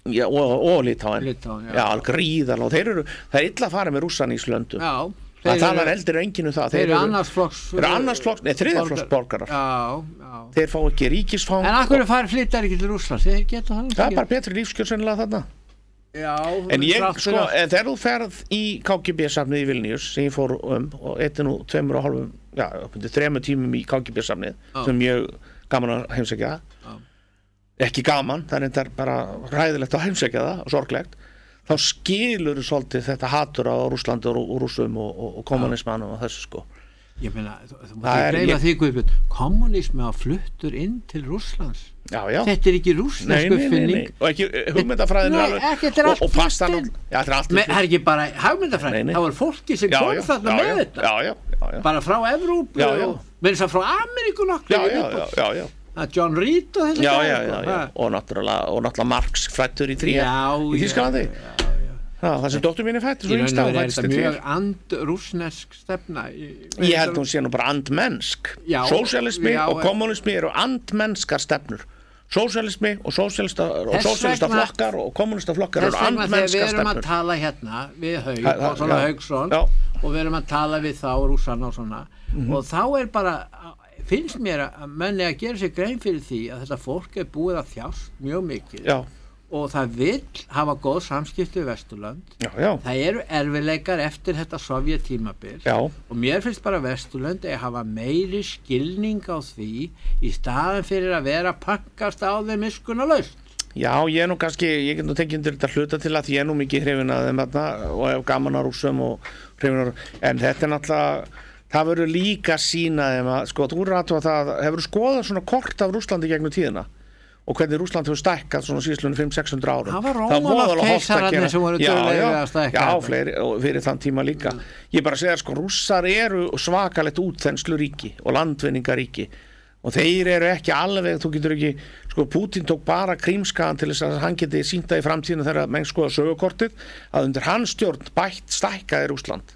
Já, og, og Litáin. Litáin, já. Já, alveg gríðarlega. Og þeir eru, það er illa að fara með rússan í slöndum. Já. Það talar eldir enginn um það. Þeir eru annarsflokks... Þeir eru annarsflokks, nei, þriðjaflokks borgarar. Já, já. Þeir fá ekki ríkisfang. En akkur fær flyttar ekki til Rússlands? Þeir geta það. Það er bara betri lífskjör sennilega þarna. Já. En ég, sko, en þegar þú ferð í K G B-safnið í Vilnius, sem ég fór um, og eitthi nú tveimur og hálfum, já, uppið þremur tímum í K G B-safnið, sem mjög gaman að heimsækja það. Ekki gaman, það er eitthvað bara ræðilegt að heimsækja það, og sorglegt. Þá skilur þú svolítið þetta hatur á Rússlandi og, og Rússum og, og, og kommunismanum og þessu sko. Ég meina, þú mátt ekki gleyma því, Guðbjörn, kommunismi að fluttur inn til Rússlands. Já, já. Þetta er ekki rússnesk uppfinning. Og ekki hugmyndafræðin er alveg. Nei, ekki, þetta er allt fastan. Já, þetta er allt. Það er ekki bara hugmyndafræðin, það var fólki sem já, kom já, þarna já, með þetta. Já, já, já, já. Bara frá Evrópu og meðins að frá Ameríku nokkuð. Já, já, já, já, já. Að John Reed og þessi já, já, já, já. Og náttúrulega, og náttúrulega Marx fættur í tríja í Þýskalandi. Já, það sem dóttur mín er fættur, svo yngst á fættist þetta mjög and-rússnesk stefna. Ég held hún sé nú bara and-mennsk. Sósialismi og kommunismi eru and-mennskar stefnur. Sósialismi og sósialista og sósialista flokkar og kommunista flokkar eru and-mennskar stefnur. Þess vegna þegar við erum að tala hérna við Haug og svona Haugsson og við erum að tala við þá rússana og svona og þá er bara finnst mér að menni að gera sér grein fyrir því að þetta fólk er búið að þjást mjög mikið já. Og það vill hafa góð samskipti við Vesturlönd já, já. Það eru erfiðleikar eftir þetta sovjetímabil og mér finnst bara Vesturlönd að hafa meiri skilning á því í staðan fyrir að vera pakkast á þeim miskunnalaust. Já, ég er nú kannski, ég get nú tekið undir þetta hluta til að ég er nú mikið hrifin að þeim og hef gaman að Rússum og hrifin að, en þetta er náttúrulega það verður líka sína þeim að, sko, þú rættu að það hefur skoðað svona kort af Rússlandi gegnum tíðina og hvernig Rússland hefur stækkað svona síðstlunni fimm til sex hundruð árum. Það var Rómanov keisararnir sem voru duglegir að stækka. Já, fleiri, og fyrir þann tíma líka. Mm. Ég bara segja, sko, Rússar eru svakalegt útþensluríki og landvinningaríki og þeir eru ekki alveg, þú getur ekki, sko, Putin tók bara Krímskagan til þess að hann geti sýnda í framtíðinu þegar menn skoða sögukortið að undir hans stjórn bætt stækkaði Rússland.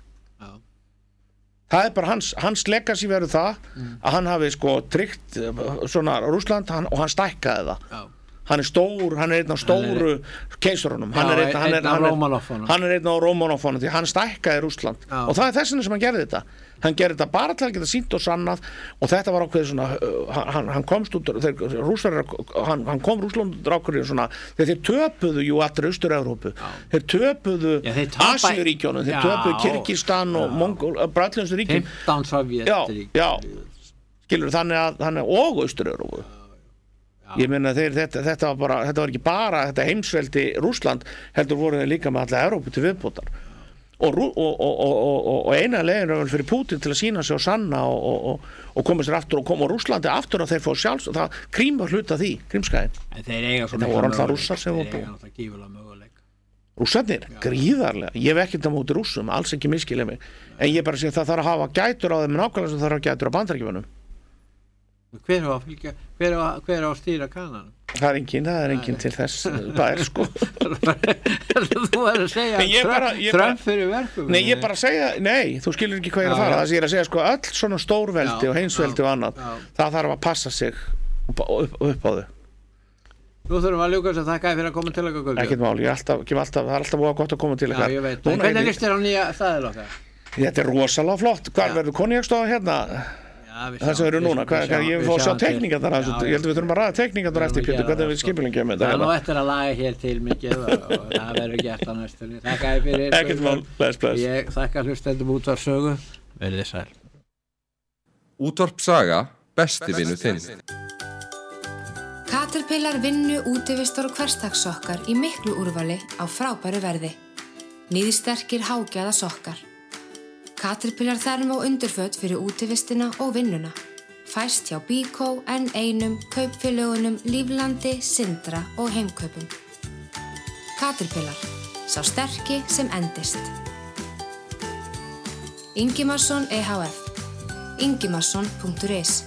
Það er bara hans, hans legacy verður það mm. að hann hafi sko tryggt svona Rússland hann, og hann stækkaði það. Já. Hann er stór, hann er einn af stóru keisarunum. Hann er einn hann er, hann er, hann er einn af Rómanoffonum því hann stækkaði Rússland. Já. Og það er þess vegna sem hann gerði þetta. Hann gerði þetta bara til að geta sýnt og sannað og þetta var ákveðið svona hann, hann komst út þeir, Rússar, hann, hann kom Rússland ákveðið svona þegar þeir töpuðu jú allri Austur-Evrópu þeir töpuðu ja, Asíuríkjónum þeir töpuðu Kirgistan og Mongól Brætlenstu ríkjum fimmtán Sovjetríkjum já, já, skilur þannig að þannig og Austur-Evrópu ég meina þeir þetta, þetta var bara þetta var ekki bara þetta heimsveldi Rússland heldur voru þeir líka með alla Evrópu til viðbótar Og, og, og, og, og eina legin er vel fyrir Putin til að sína sig og sanna og, og, og koma sér aftur og koma á Rússlandi aftur og þeir fá sjálfs og það Krím var hluta því, Krímskaginn það voru alltaf rússar sem voru búið Rússarnir, gríðarlega ég hef ekkert á móti rússum, alls ekki miskilja mig en ég bara sé að það þarf að hafa gætur á þeim nákvæmlega sem það þarf að gætur á Bandaríkjunum hver á að fylgja hver á, hver á að stýra kananum það er enginn, það er enginn til þess það er sko þú er að segja Trump fyrir verkum nei, ég bara að segja, nei, þú skilur ekki hvað ég er að fara það sem ég er að segja, sko, öll svona stórveldi já, og heimsveldi já, og annað, já. Það þarf að passa sig upp, upp, upp á þau Nú þurfum við að ljúka þess að þakka fyrir að koma til okkar ekkert mál, ég er alltaf, alltaf, það er alltaf búið gott að koma til okkar já, ég veit, en hvernig líst þér á nýja staðil okkar? Þetta er rosalega flott, hvar verður konjakstofa hérna? Það sem eru núna, hvað, hvað, ég fór að sjá tekningar þar ég held að við þurfum að ræða tekningar þar eftir Pétur, hvernig við skipulingjum þetta það er nú eftir að laga hér til mikið og, og það verður gert á næstunni þakka ég fyrir ekkert mál, bless, bless ég þakka hlustendum Útvarp Sögu verðið sæl Útvarp Saga, besti vinur þinn Caterpillar vinnu útivistar og hversdagssokkar í miklu úrvali á frábæru verði níðsterkir hágæða sokkar Caterpillar þerm og undurföt fyrir útivistina og vinnuna. Fæst hjá Bíkó, N eins, kaupfélögunum, Líflandi, Sindra og Heimkaupum. Caterpillar, sá sterki sem endist. Ingimarsson E H F ingimarsson punktur is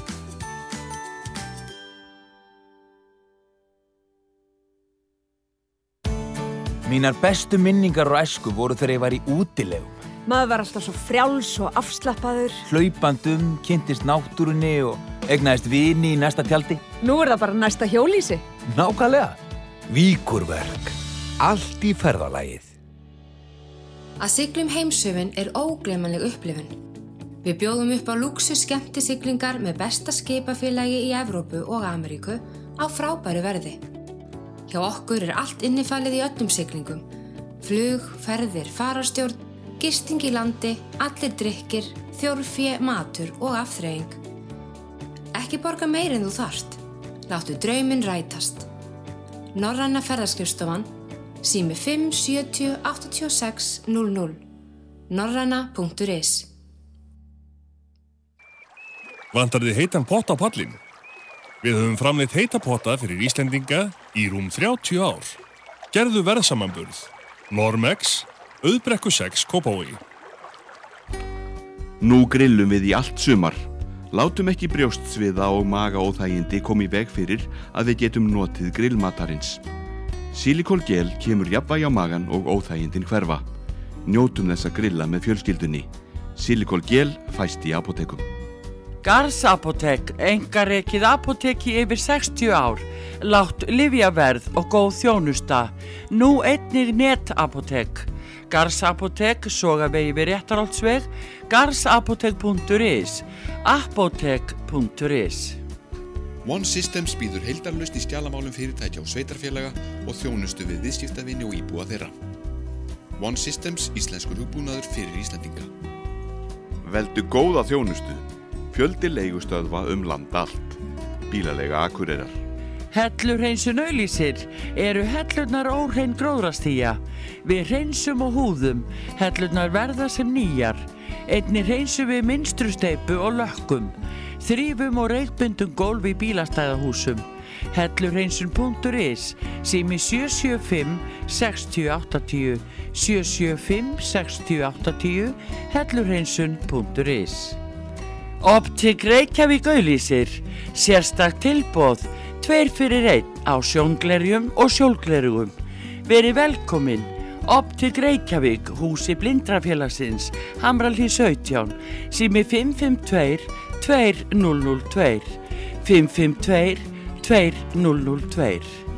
Mínar bestu minningar og æsku voru þegar ég var í útilegum. Maður var alltaf svo frjáls og afslappaður. Hlaupandum, kynntist náttúrunni og egnaðist vini í næsta tjaldi. Nú er það bara næsta hjólísi. Nákvæmlega. Víkurverk. Allt í ferðalagið. Að sigla um heimshöfin er ógleymanleg upplifun. Við bjóðum upp á lúxus skemmtisiglingar með besta skipafélagi í Evrópu og Ameríku á frábæru verði. Hjá okkur er allt innifalið í öllum siglingum. Flug, ferðir, fararstjórn, gisting í landi, allir drykkir, þjórfé, matur og afþreying. Ekki borga meir en þú þarft. Láttu drauminn rætast. Norræna ferðaskrifstofan, sími fimm sjötíu áttatíu og sex núll núll, norræna punktur is. Vantar þið heitan pott á pallinn? Við höfum framleitt heita potta fyrir Íslendinga í rúm þrjátíu ár. Gerðu verðsamanburð. Normex, Auðbrekku sex, Kópavogi. Nú grillum við í allt sumar. Látum ekki brjóstsviða og magaóþægindi koma í veg fyrir að við getum notið grillmatarins. Silikol gel kemur jafnvægi á magan og óþægindin hverfa. Njótum þess að grilla með fjölskyldunni. Silikol gel fæst í apótekum. Garðs apótek, einkarekið apótek í yfir sextíu ár, lágt lyfjaverð og góð þjónusta. Nú einnig netapótek. Garðs apótek, Sogavegi við Réttarholtsveg, garðsapótek punktur is, apótek punktur is. One Systems býður heildarlausn í skjalamálum fyrirtækja og sveitarfélaga og þjónustu við viðskiptavini og íbúa þeirra. One Systems, íslenskur hugbúnaður fyrir Íslendinga. Veldu góða þjónustu. Fjöldi leigustöðva um land allt. Bílaleiga Akureyrar. Hellurhreinsun auglýsir eru hellurnar óhrein gróðrastía. Við hreinsum og húðum, hellurnar verða sem nýjar. Einnig hreinsum við mynstrusteypu og lökkum. Þrífum og reykbundum gólf í bílastæðahúsum. Hellurhreinsun punktur is, sími sjö sjö fimm sex átta átta, sjö sjö fimm sex átta átta, hellurhreinsun punktur is. Optik Reykjavík auglýsir, sérstakt tilboð, tveir fyrir einn á sjónglerjum og sjólglerjum. Verið velkomin, Optik Reykjavík, húsi Blindrafélagsins, Hamrahlíð sautján, sími fimm fimm tvö tvö núll núll tvö, fimm fimm tvö tvö núll núll tvö.